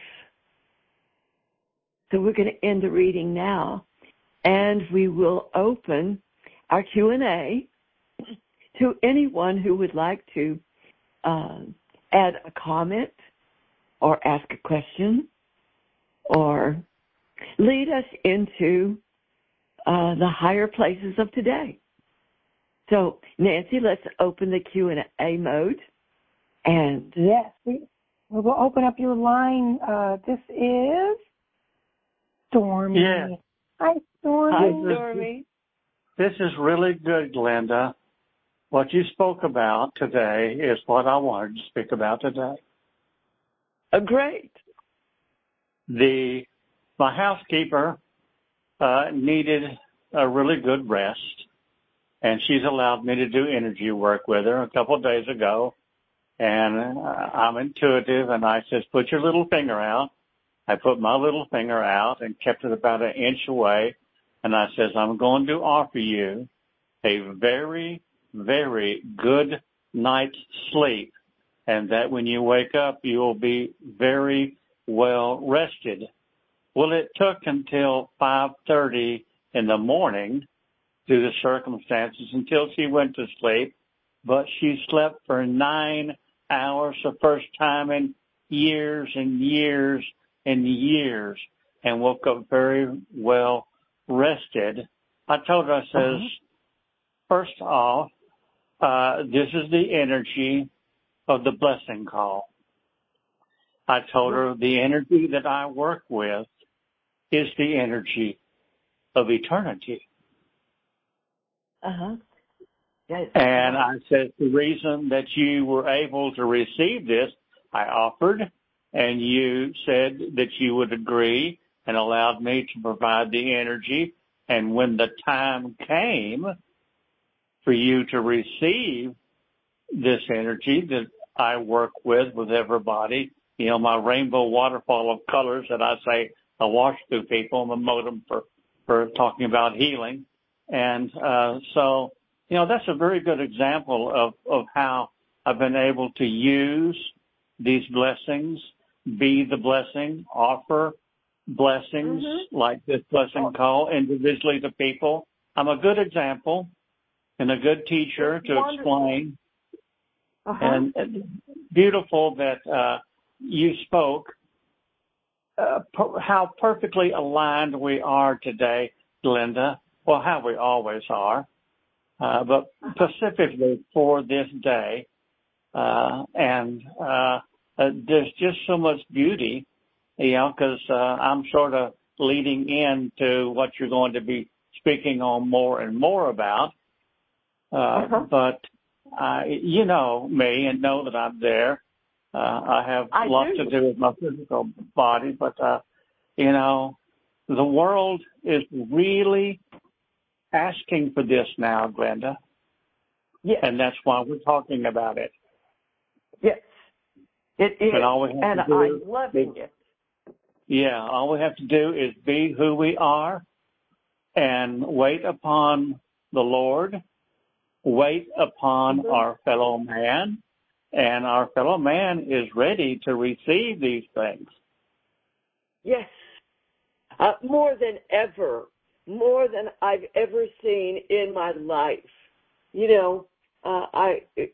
So we're going to end the reading now, and we will open our Q and A to anyone who would like to uh, add a comment or ask a question or lead us into uh, the higher places of today. So, Nancy, let's open the Q and A mode. And yes, we, we will open up your line. Uh, this is Stormy. Yeah. Hi, Stormy. Hi, Stormy. This is really good, Glenda. What you spoke about today is what I wanted to speak about today. Oh, great. The my housekeeper uh, needed a really good rest, and she's allowed me to do energy work with her a couple of days ago. And uh, I'm intuitive, and I says, put your little finger out. I put my little finger out and kept it about an inch away, and I says, I'm going to offer you a very, very good night's sleep, and that when you wake up, you will be very well rested. Well, it took until five thirty in the morning due to circumstances until she went to sleep, but she slept for nine hours, the first time in years and years and years, and woke up very well rested. I told her, I says, uh-huh. first off, uh, this is the energy of the blessing call. I told her the energy that I work with is the energy of eternity. Uh-huh. Yes. And I said, the reason that you were able to receive this, I offered, and you said that you would agree and allowed me to provide the energy. And when the time came for you to receive this energy that I work with, with everybody, you know, my rainbow waterfall of colors that I say I wash through people, I'm a modem for, for talking about healing. And uh, so, you know, that's a very good example of, of how I've been able to use these blessings, be the blessing, offer blessings mm-hmm. like this blessing call individually to people. I'm a good example and a good teacher it's to wonderful. explain. Uh-huh. And, and beautiful that uh, you spoke uh, per- how perfectly aligned we are today, Glenda. Well, how we always are. Uh, but specifically for this day. Uh, and uh, uh, there's just so much beauty, you know, because uh, I'm sort of leading into what you're going to be speaking on more and more about. Uh, uh-huh. But, uh, you know me and know that I'm there. Uh, I have I lots do. to do with my physical body, but, uh, you know, the world is really asking for this now, Glenda. Yes. And that's why we're talking about it. Yes. It is. And, all we have and to do I'm loving is, it. Yeah, all we have to do is be who we are and wait upon the Lord, wait upon mm-hmm. our fellow man, and our fellow man is ready to receive these things. Yes. Uh, more than ever. More than I've ever seen in my life. You know, uh, I, and,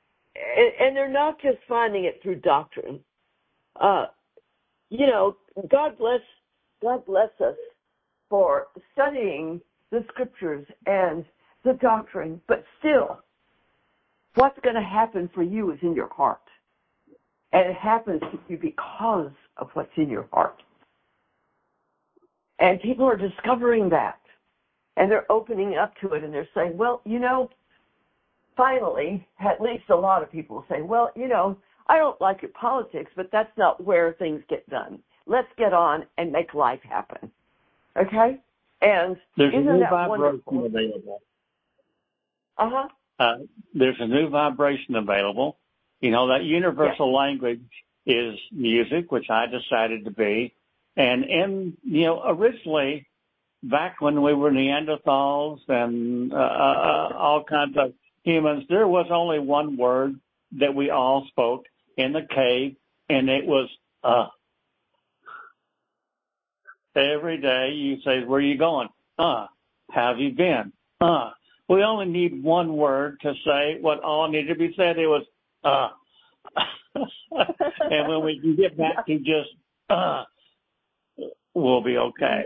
and they're not just finding it through doctrine. Uh, you know, God bless, God bless us for studying the scriptures and the doctrine, but still, what's going to happen for you is in your heart. And it happens to you because of what's in your heart. And people are discovering that. And they're opening up to it and they're saying, well, you know, finally, at least a lot of people say, well, you know, I don't like your politics, but that's not where things get done. Let's get on and make life happen. Okay? And there's isn't a new that vibration wonderful? available. Uh-huh. Uh, there's a new vibration available. You know, that universal yes. language is music, which I decided to be. And in, you know, originally, back when we were Neanderthals and uh, uh, all kinds of humans, there was only one word that we all spoke in the cave, and it was uh. Every day you say, where are you going? Uh. How have you been? Uh. We only need one word to say what all needed to be said. It was uh. And when we can get back to just uh, we'll be okay.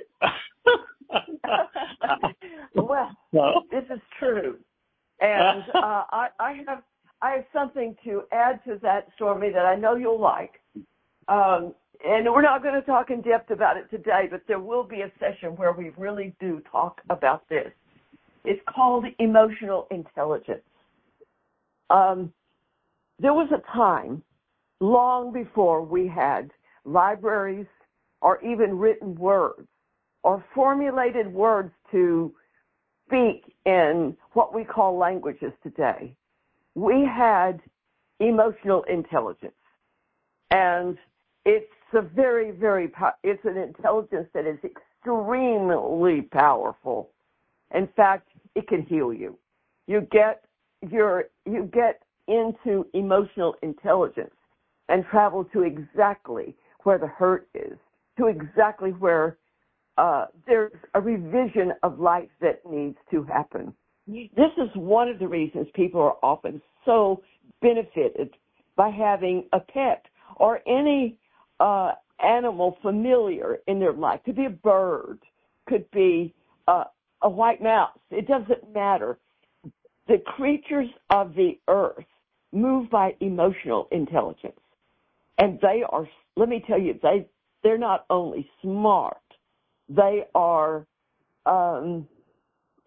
Well, so. This is true. And uh, I, I have I have something to add to that, Stormy, that I know you'll like. Um, and we're not going to talk in depth about it today, but there will be a session where we really do talk about this. It's called emotional intelligence. Um, there was a time long before we had libraries or even written words or formulated words to speak in what we call languages today. We had emotional intelligence, and it's a very, very, it's an intelligence that is extremely powerful. In fact, it can heal you. You get your, you get into emotional intelligence and travel to exactly where the hurt is, to exactly where uh, there's a revision of life that needs to happen. This is one of the reasons people are often so benefited by having a pet or any uh, animal familiar in their life. Could be a bird, could be uh, a white mouse. It doesn't matter. The creatures of the earth move by emotional intelligence. And they are, let me tell you, they, they're not only smart, they are um,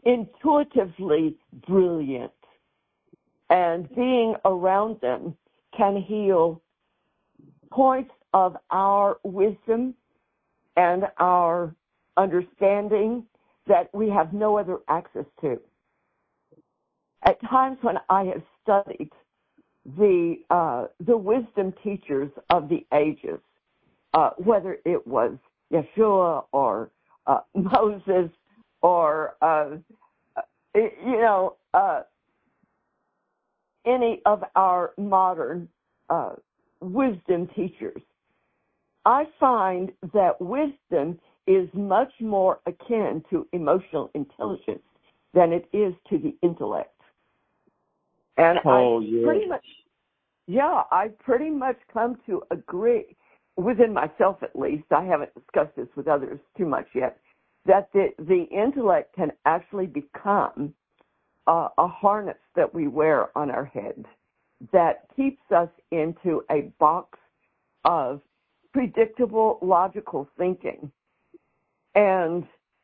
intuitively brilliant. And being around them can heal points of our wisdom and our understanding that we have no other access to. At times when I have studied the uh, the wisdom teachers of the ages, uh, whether it was Yeshua or uh, Moses or uh, you know uh, any of our modern uh, wisdom teachers, I find that wisdom is much more akin to emotional intelligence than it is to the intellect. And oh, I yes. pretty much, yeah, I pretty much come to agree, within myself at least, I haven't discussed this with others too much yet, that the, the intellect can actually become uh, a harness that we wear on our head that keeps us into a box of predictable, logical thinking. And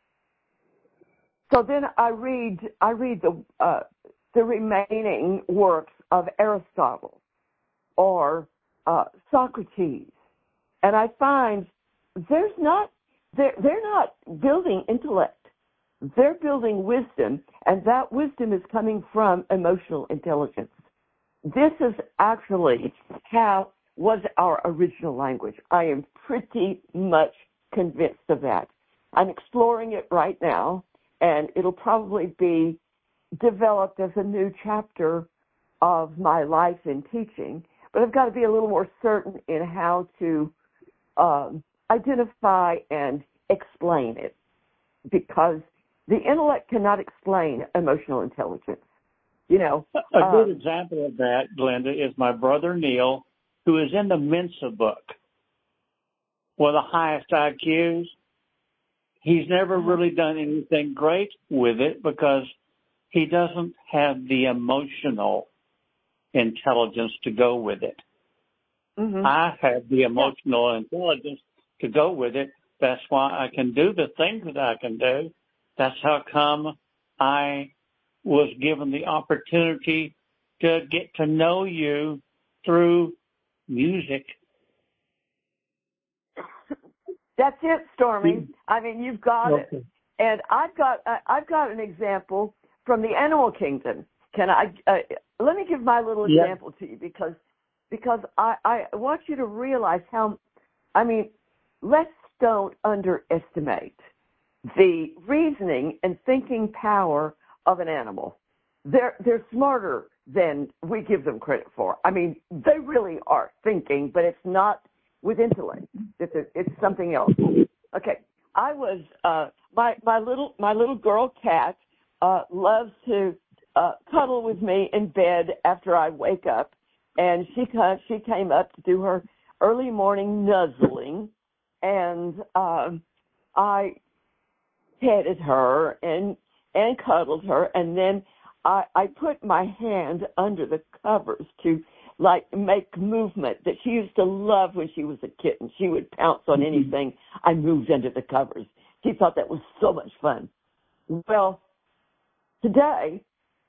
so then I read, I read the uh, the remaining works of Aristotle or uh, Socrates, and I find there's not they're, they're not building intellect. They're building wisdom, and that wisdom is coming from emotional intelligence. This is actually how was our original language. I am pretty much convinced of that. I'm exploring it right now, and it'll probably be developed as a new chapter of my life in teaching. But I've got to be a little more certain in how to um, identify and explain it, because the intellect cannot explain emotional intelligence. You know, a good um, example of that, Glenda, is my brother Neil, who is in the Mensa book, one of the highest I Qs. He's never really done anything great with it because he doesn't have the emotional intelligence to go with it. mm-hmm. I have the emotional yeah. intelligence to go with it. That's why I can do the things that I can do. That's how come I was given the opportunity to get to know you through music. That's it, Stormy. I mean, you've got okay. it. And I've got I've got an example from the animal kingdom. Can I uh, let me give my little yeah. example to you because because I, I want you to realize how I mean, let's don't underestimate the reasoning and thinking power of an animal. They're they're smarter than we give them credit for. I mean, they really are thinking, but it's not with intellect. It's a, it's something else. Okay, I was uh, my my little my little girl cat uh, loves to uh, cuddle with me in bed after I wake up, and she she came up to do her early morning nuzzling, and um, I petted her and and cuddled her, and then I, I put my hand under the covers to like make movement that she used to love when she was a kitten. She would pounce on anything I moved under the covers. She thought that was so much fun. Well, today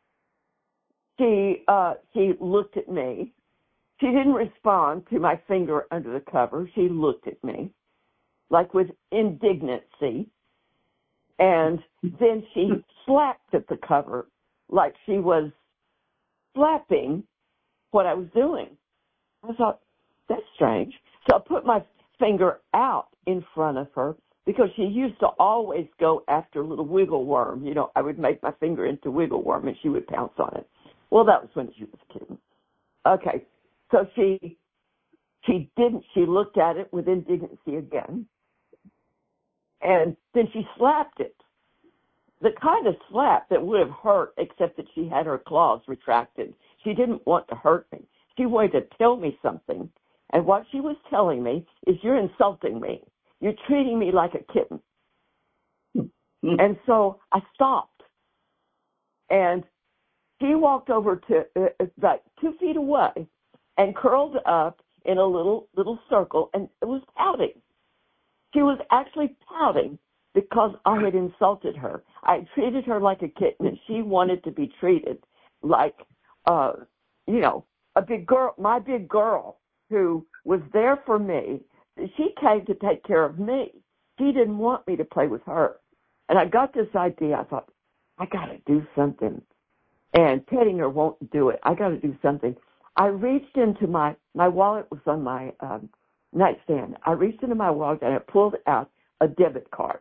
she uh, she looked at me. She didn't respond to my finger under the cover. She looked at me like with indignancy, and then she slapped at the cover like she was slapping what I was doing. I thought, that's strange. So I put my finger out in front of her because she used to always go after little wiggle worm. You know, I would make my finger into wiggle worm and she would pounce on it. Well, that was when she was a kitten. Okay, so she she didn't. She looked at it with indignancy again, and then she slapped it. The kind of slap that would have hurt, except that she had her claws retracted. She didn't want to hurt me. She wanted to tell me something. And what she was telling me is, you're insulting me. You're treating me like a kitten. And so I stopped. And she walked over to uh, about two feet away and curled up in a little little circle and was pouting. She was actually pouting because I had insulted her. I treated her like a kitten, and she wanted to be treated like, uh, you know, a big girl, my big girl who was there for me. She came to take care of me. She didn't want me to play with her. And I got this idea. I thought, I got to do something. And petting her won't do it. I got to do something. I reached into my, my wallet was on my um, nightstand. I reached into my wallet and I pulled out a debit card.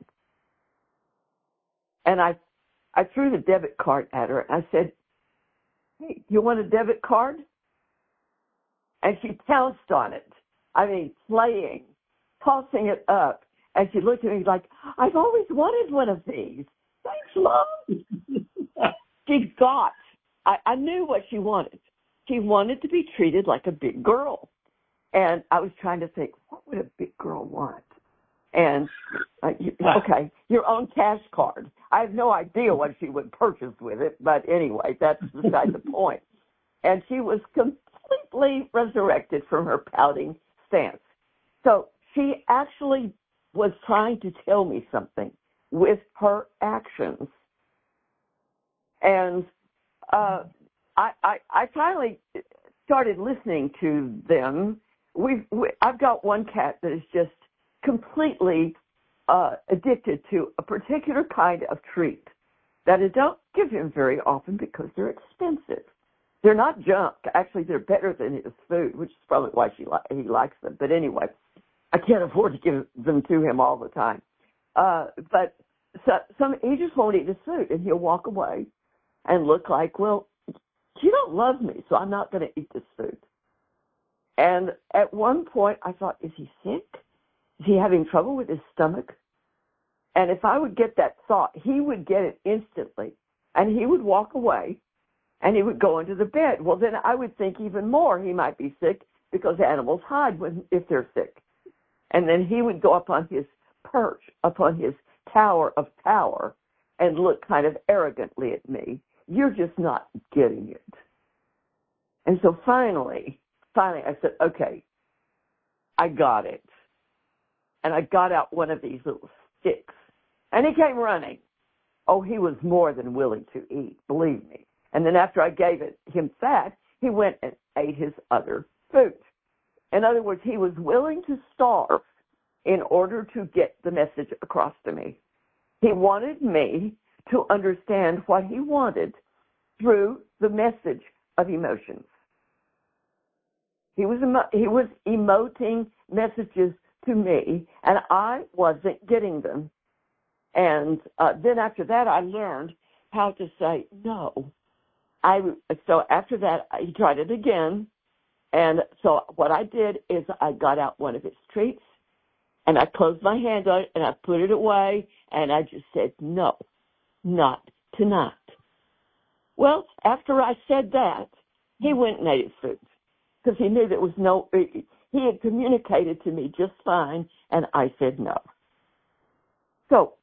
And I, I threw the debit card at her. And I said, hey, you want a debit card? And she pounced on it. I mean, playing, tossing it up. And she looked at me like, I've always wanted one of these. Thanks, Mom. She got, I, I knew what she wanted. She wanted to be treated like a big girl. And I was trying to think, what would a big girl want? And, uh, you, okay, your own cash card. I have no idea what she would purchase with it, but anyway, that's beside the point. And she was completely resurrected from her pouting stance. So she actually was trying to tell me something with her actions. And uh, I, I, I finally started listening to them. We've, we, I've got one cat that is just completely uh, addicted to a particular kind of treat that I don't give him very often because they're expensive. They're not junk. Actually, they're better than his food, which is probably why she li- he likes them. But anyway, I can't afford to give them to him all the time. Uh, but so, some he just won't eat his food, and he'll walk away and look like, well, you don't love me, so I'm not going to eat this food. And at one point, I thought, is he sick? Is he having trouble with his stomach? And if I would get that thought, he would get it instantly, and he would walk away, and he would go into the bed. Well, then I would think even more he might be sick because animals hide when if they're sick. And then he would go up on his perch, up on his tower of power, and look kind of arrogantly at me. You're just not getting it. And so finally, finally I said, okay, I got it. And I got out one of these little sticks. And he came running. Oh, he was more than willing to eat, believe me. And then after I gave it, him that, he went and ate his other food. In other words, he was willing to starve in order to get the message across to me. He wanted me to understand what he wanted through the message of emotions. He was emo- he was emoting messages to me, and I wasn't getting them. And uh, then after that, I learned how to say no. I so after that, he tried it again, and so what I did is I got out one of his treats, and I closed my hand on it, and I put it away, and I just said, no, not tonight. Well, after I said that, he went and ate his food because he knew there was no, he had communicated to me just fine, and I said no. So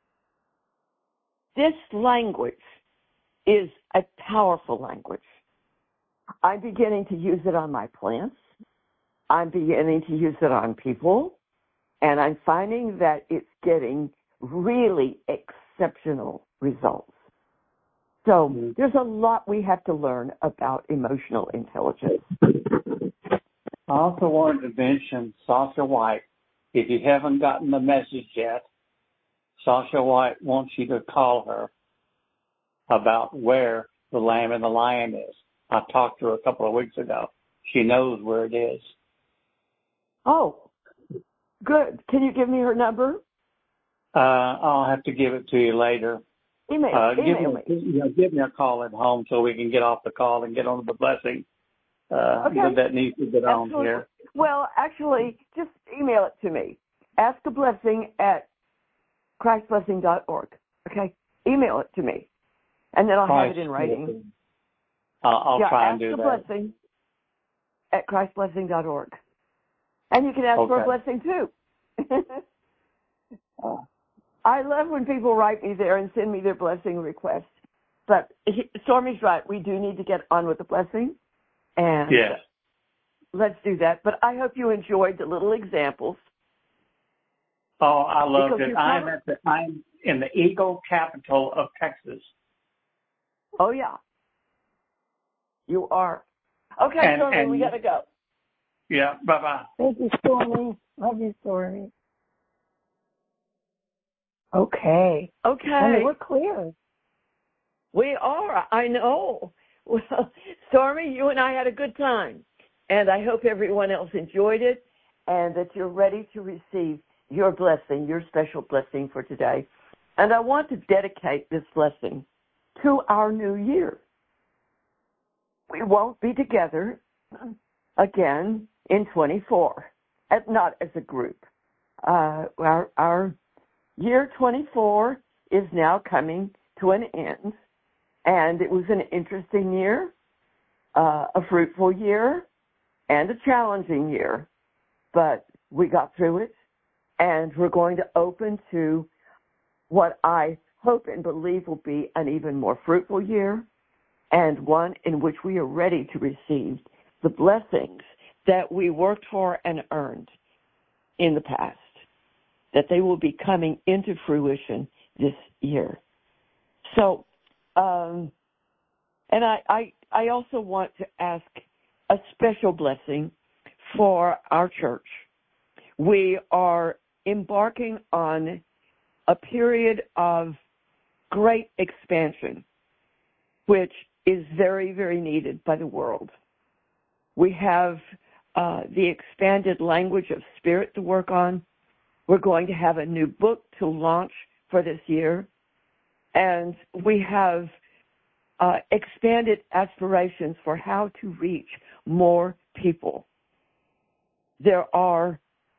this language is a powerful language. I'm beginning to use it on my plants. I'm beginning to use it on people. And I'm finding that it's getting really exceptional results. So mm-hmm. There's a lot we have to learn about emotional intelligence. I also wanted to mention Sasha White. If you haven't gotten the message yet, Sasha White wants you to call her about where the lamb and the lion is. I talked to her a couple of weeks ago. She knows where it is. Oh, good. Can you give me her number? Uh, I'll have to give it to you later. Email, uh, email give me. me. You know, give me a call at home so we can get off the call and get on to the blessing uh, okay. that needs to get Absolutely. on here. Well, actually, just email it to me. Ask a blessing at christ blessing dot org. Okay? Email it to me. And then I'll Christ have it in writing. Uh, I'll yeah, try and do that. that. Ask a blessing at christ blessing dot org. And you can ask okay. for a blessing, too. uh, I love when people write me there and send me their blessing requests. But he, Stormy's right. We do need to get on with the blessing. And yes. let's do that. But I hope you enjoyed the little examples Oh, I loved Because it. you I'm probably, at the I'm in the Eagle capital of Texas. oh yeah, you are. Okay, And Stormy, and we got to go. yeah, bye bye. Thank you, Stormy. Love you, Stormy. Okay. Okay. I mean, we're clear. We are. I know. Well, Stormy, you and I had a good time, and I hope everyone else enjoyed it and that you're ready to receive your blessing, your special blessing for today. And I want to dedicate this blessing to our new year. We won't be together again in twenty-four, not as a group. Uh, our, our year twenty-four is now coming to an end. And it was an interesting year, uh, a fruitful year, and a challenging year. But we got through it, and we're going to open to what I hope and believe will be an even more fruitful year, and one in which we are ready to receive the blessings that we worked for and earned in the past, that they will be coming into fruition this year. So, Um, and I, I, I also want to ask a special blessing for our church. We are embarking on a period of great expansion, which is very, very needed by the world. We have uh, the expanded language of spirit to work on. We're going to have a new book to launch for this year. And we have uh, expanded aspirations for how to reach more people. There are,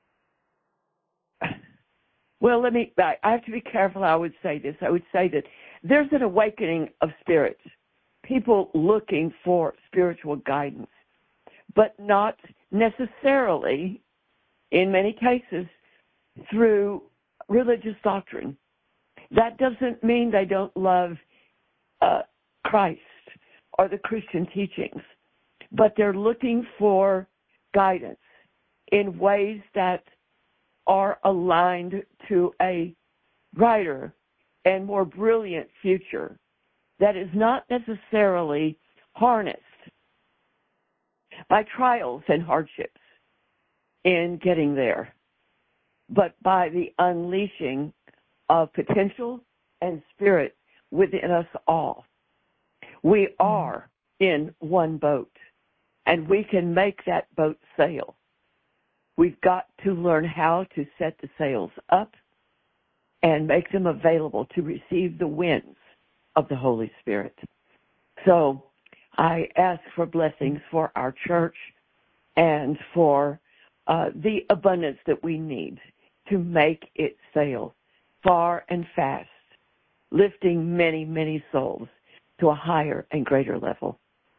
well, let me, I have to be careful how I would say this. I would say that there's an awakening of spirits, people looking for spiritual guidance, but not necessarily, in many cases, through religious doctrine. That doesn't mean they don't love uh, Christ or the Christian teachings, but they're looking for guidance in ways that are aligned to a brighter and more brilliant future that is not necessarily harnessed by trials and hardships in getting there, but by the unleashing of potential and spirit within us all. We are in one boat, and we can make that boat sail. We've got to learn how to set the sails up and make them available to receive the winds of the Holy Spirit. So I ask for blessings for our church and for uh, the abundance that we need to make it sail far and fast, lifting many, many souls to a higher and greater level.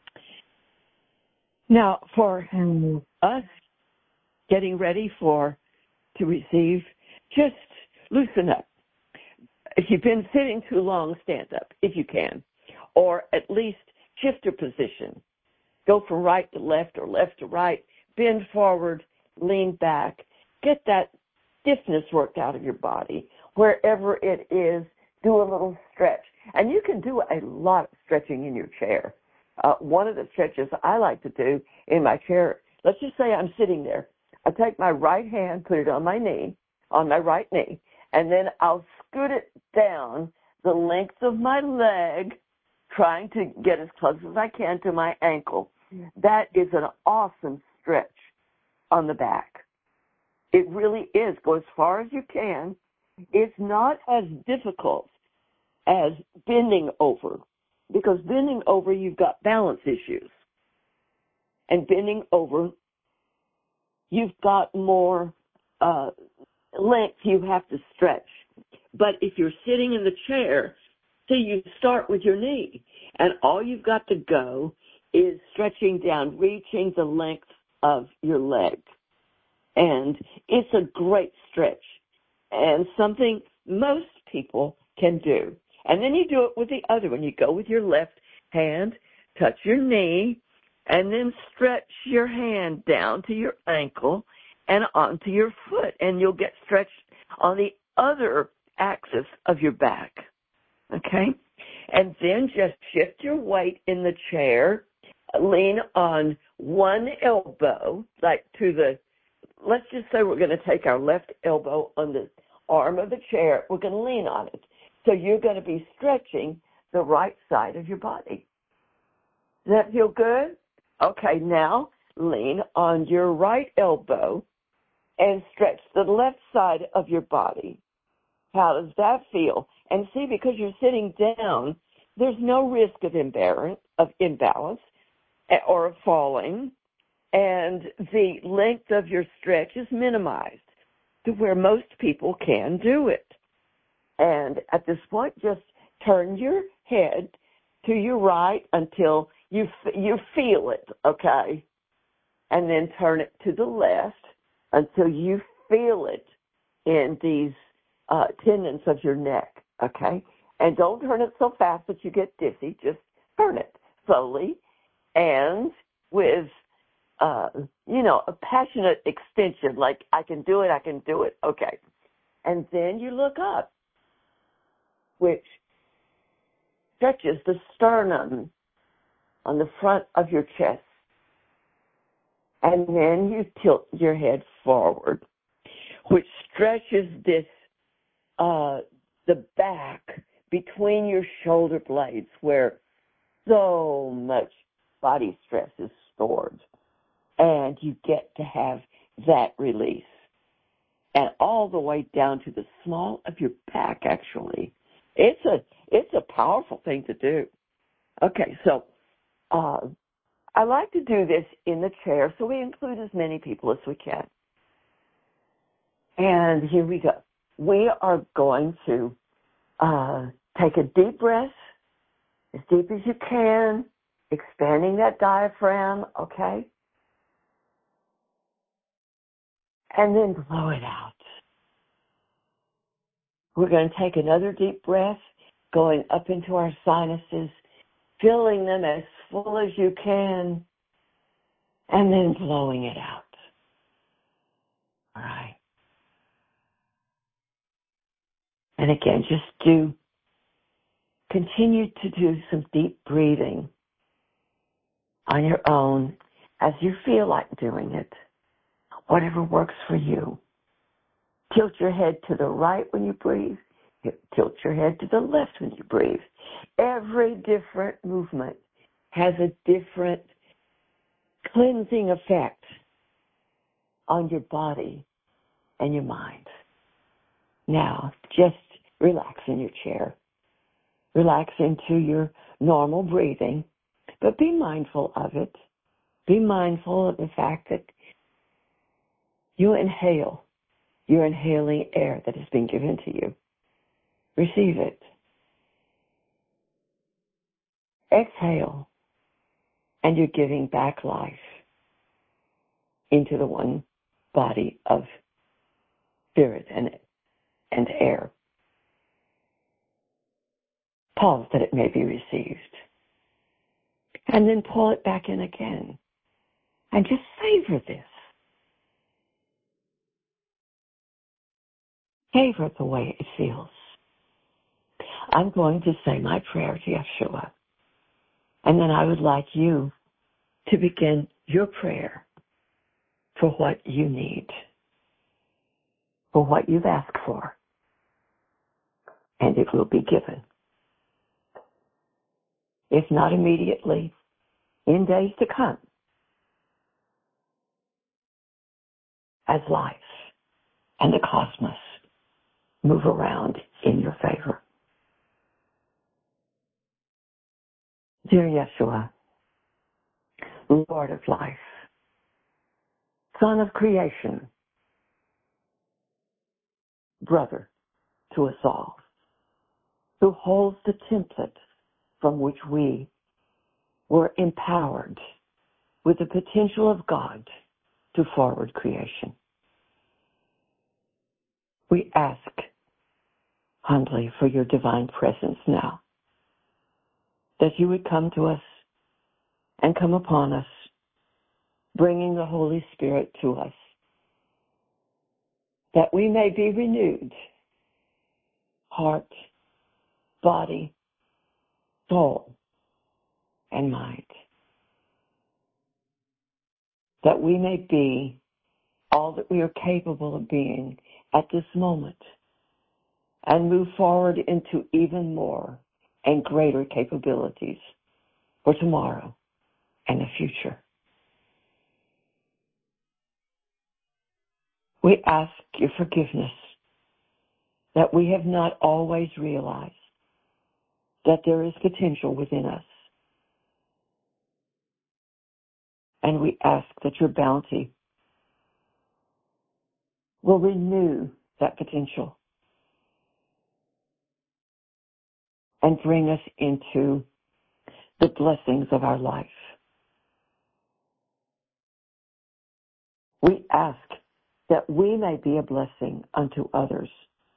Now, for us getting ready for to receive, just loosen up. If you've been sitting too long, stand up if you can, or at least shift your position. Go from right to left or left to right, bend forward, lean back. Get that stiffness worked out of your body. Wherever it is, do a little stretch. And you can do a lot of stretching in your chair. Uh, one of the stretches I like to do in my chair, let's just say I'm sitting there. I take my right hand, put it on my knee, on my right knee, and then I'll scoot it down the length of my leg, trying to get as close as I can to my ankle. That is an awesome stretch on the back. It really is. Go as far as you can. It's not as difficult as bending over, because bending over, you've got balance issues. And bending over, you've got more uh, length you have to stretch. But if you're sitting in the chair, see, you start with your knee, and all you've got to go is stretching down, reaching the length of your leg. And it's a great stretch and something most people can do. And then you do it with the other one. You go with your left hand, touch your knee, and then stretch your hand down to your ankle and onto your foot. And you'll get stretched on the other axis of your back. Okay? And then just shift your weight in the chair. Lean on one elbow, like to the, let's just say we're going to take our left elbow on the arm of the chair. We're going to lean on it. So you're going to be stretching the right side of your body. Does that feel good? Okay, now lean on your right elbow and stretch the left side of your body. How does that feel? And see, because you're sitting down, there's no risk of imbalance, of imbalance or of falling, and the length of your stretch is minimized to where most people can do it. And at this point, just turn your head to your right until you you feel it, okay? And then turn it to the left until you feel it in these uh, tendons of your neck, okay? And don't turn it so fast that you get dizzy. Just turn it slowly and with, uh, you know, a passionate extension, like I can do it, I can do it, okay. And then you look up, which stretches the sternum on the front of your chest. And then you tilt your head forward, which stretches this, uh, the back between your shoulder blades where so much body stress is stored. And you get to have that release. And all the way down to the small of your back, actually. It's a, it's a powerful thing to do. Okay, so, uh, I like to do this in the chair, so we include as many people as we can. And here we go. We are going to uh, take a deep breath, as deep as you can, expanding that diaphragm, okay? And then blow it out. We're going to take another deep breath, going up into our sinuses, filling them as full as you can, and then blowing it out. All right. And again, just do, continue to do some deep breathing on your own as you feel like doing it, whatever works for you. Tilt your head to the right when you breathe. Tilt your head to the left when you breathe. Every different movement has a different cleansing effect on your body and your mind. Now, just relax in your chair. Relax into your normal breathing, but be mindful of it. Be mindful of the fact that you inhale. You're inhaling air that has been given to you. Receive it. Exhale, and you're giving back life into the one body of spirit and, and air. Pause that it may be received. And then pull it back in again. And just savor this. Savor the way it feels. I'm going to say my prayer to Yeshua. And then I would like you to begin your prayer for what you need, for what you've asked for, and it will be given. If not immediately, in days to come, as life and the cosmos move around in your favor. Dear Yeshua, Lord of life, Son of creation, brother to us all, who holds the template from which we were empowered with the potential of God to forward creation. We ask humbly for your divine presence now, that you would come to us and come upon us, bringing the Holy Spirit to us, that we may be renewed, heart, body, soul, and mind. That we may be all that we are capable of being at this moment and move forward into even more and greater capabilities for tomorrow and the future. We ask your forgiveness that we have not always realized that there is potential within us. And we ask that your bounty will renew that potential and bring us into the blessings of our life. We ask that we may be a blessing unto others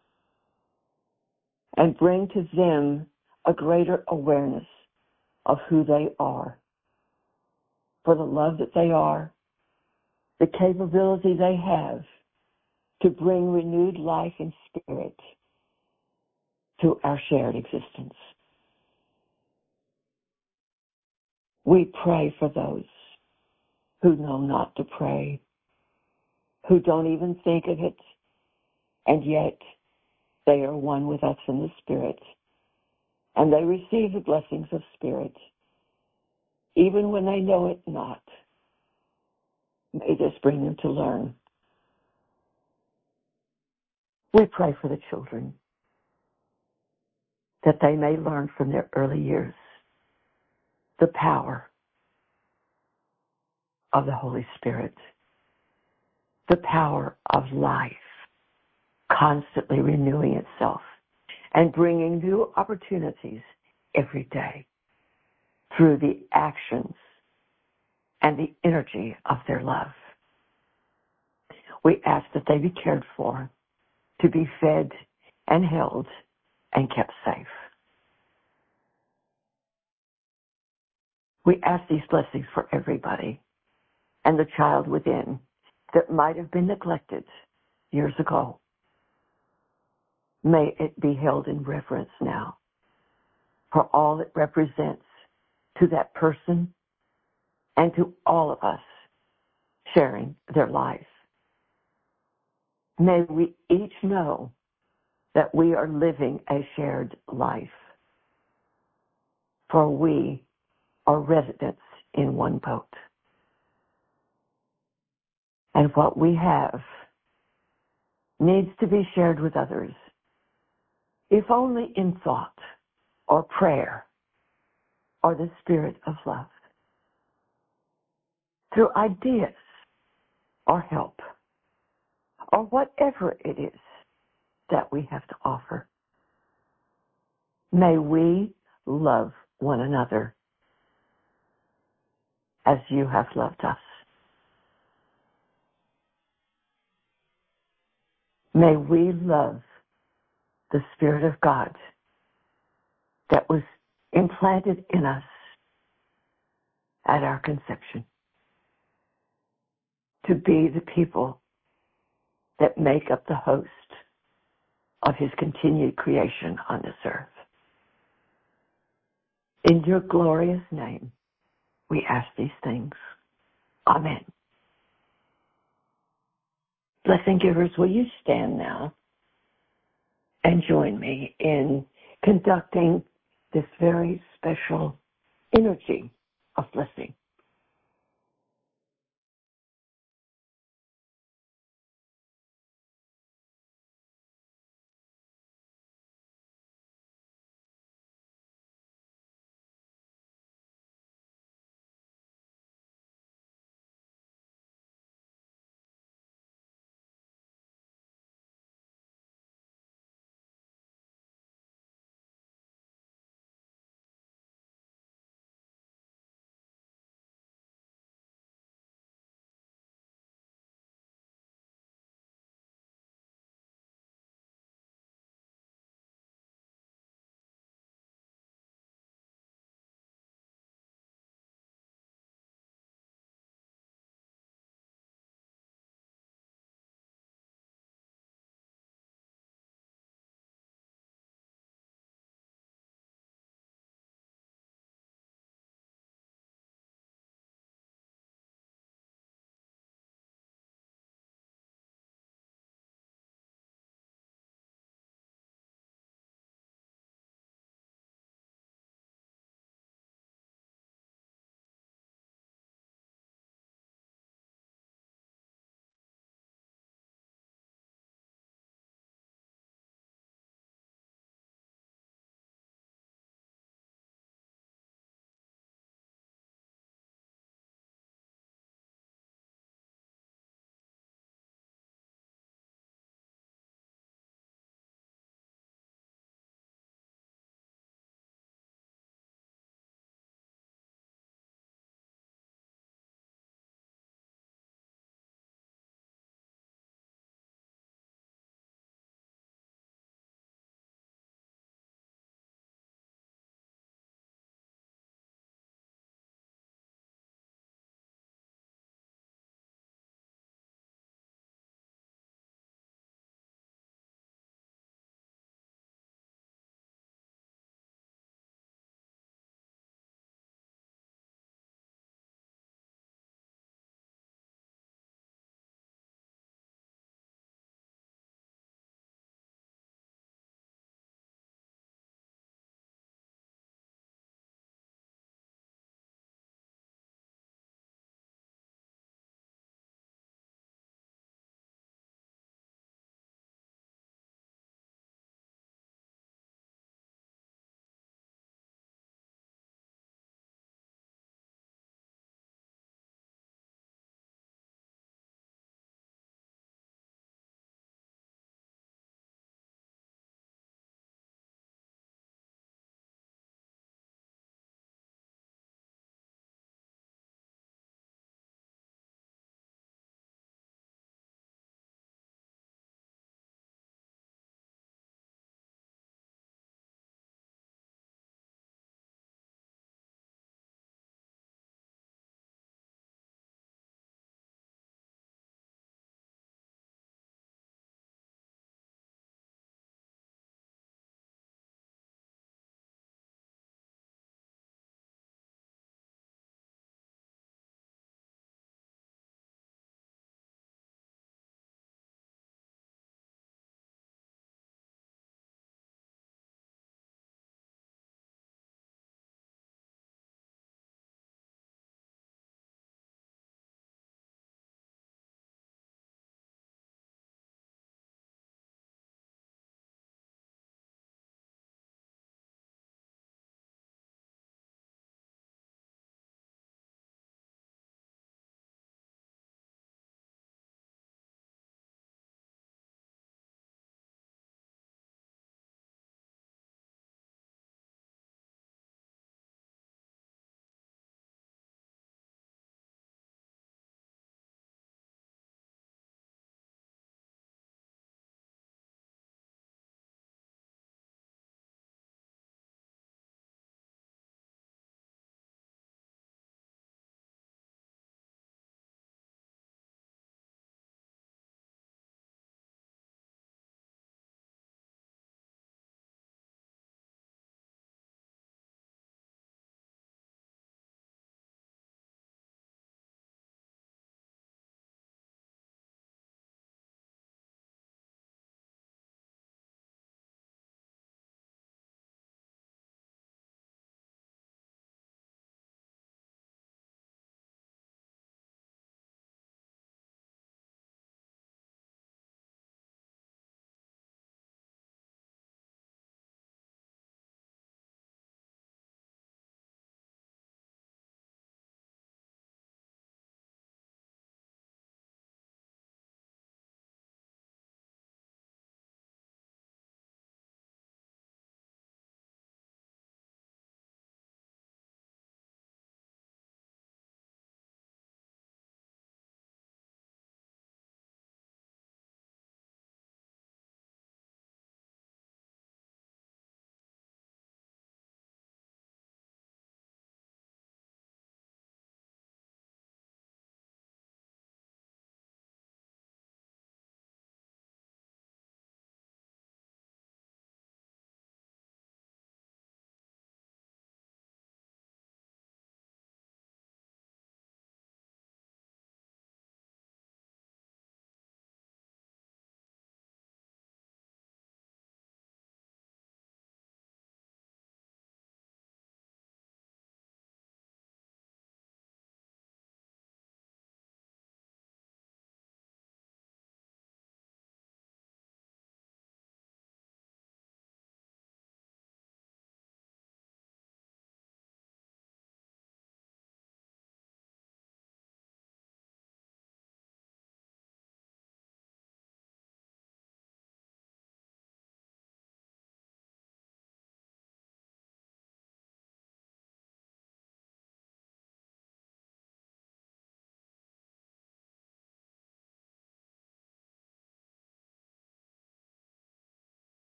and bring to them a greater awareness of who they are, for the love that they are, the capability they have to bring renewed life and spirit to our shared existence. We pray for those who know not to pray, who don't even think of it, and yet they are one with us in the Spirit, and they receive the blessings of Spirit, even when they know it not. May this bring them to learn. We pray for the children, that they may learn from their early years the power of the Holy Spirit, the power of life, constantly renewing itself and bringing new opportunities every day through the actions and the energy of their love. We ask that they be cared for, to be fed and held and kept safe. We ask these blessings for everybody and the child within that might have been neglected years ago. May it be held in reverence now for all it represents to that person and to all of us sharing their life. May we each know that we are living a shared life, for we are residents in one boat. And what we have needs to be shared with others, if only in thought or prayer or the spirit of love, through ideas or help or whatever it is that we have to offer. May we love one another as you have loved us. May we love the Spirit of God that was implanted in us at our conception, to be the people that make up the host of his continued creation on this earth. In your glorious name, we ask these things. Amen. Blessing givers, will you stand now and join me in conducting this very special energy of blessing.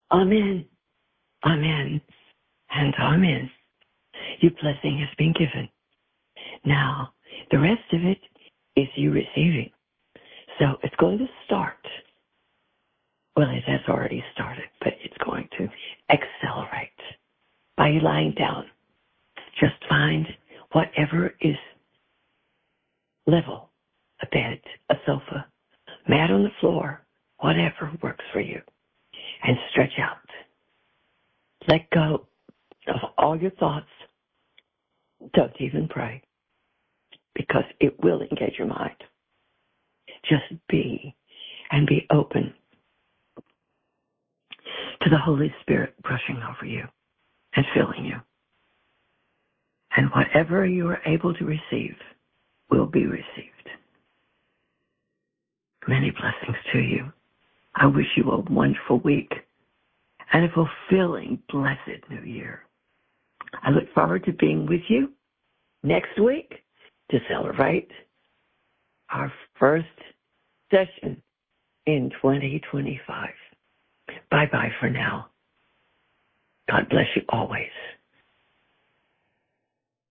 Amen. Amen. And amen. Your blessing has been given. Now, the rest of it is you receiving. So it's going to start. Well, it has already started, but it's going to accelerate by you lying down. Just find whatever is level, a bed, a sofa, mat on the floor, whatever works for you, and stretch out. Let go of all your thoughts. Don't even pray, because it will engage your mind. Just be and be open to the Holy Spirit brushing over you and filling you. And whatever you are able to receive will be received. Many blessings to you. I wish you a wonderful week and a fulfilling, blessed new year. I look forward to being with you next week to celebrate our first session in twenty twenty-five. Bye-bye for now. God bless you always.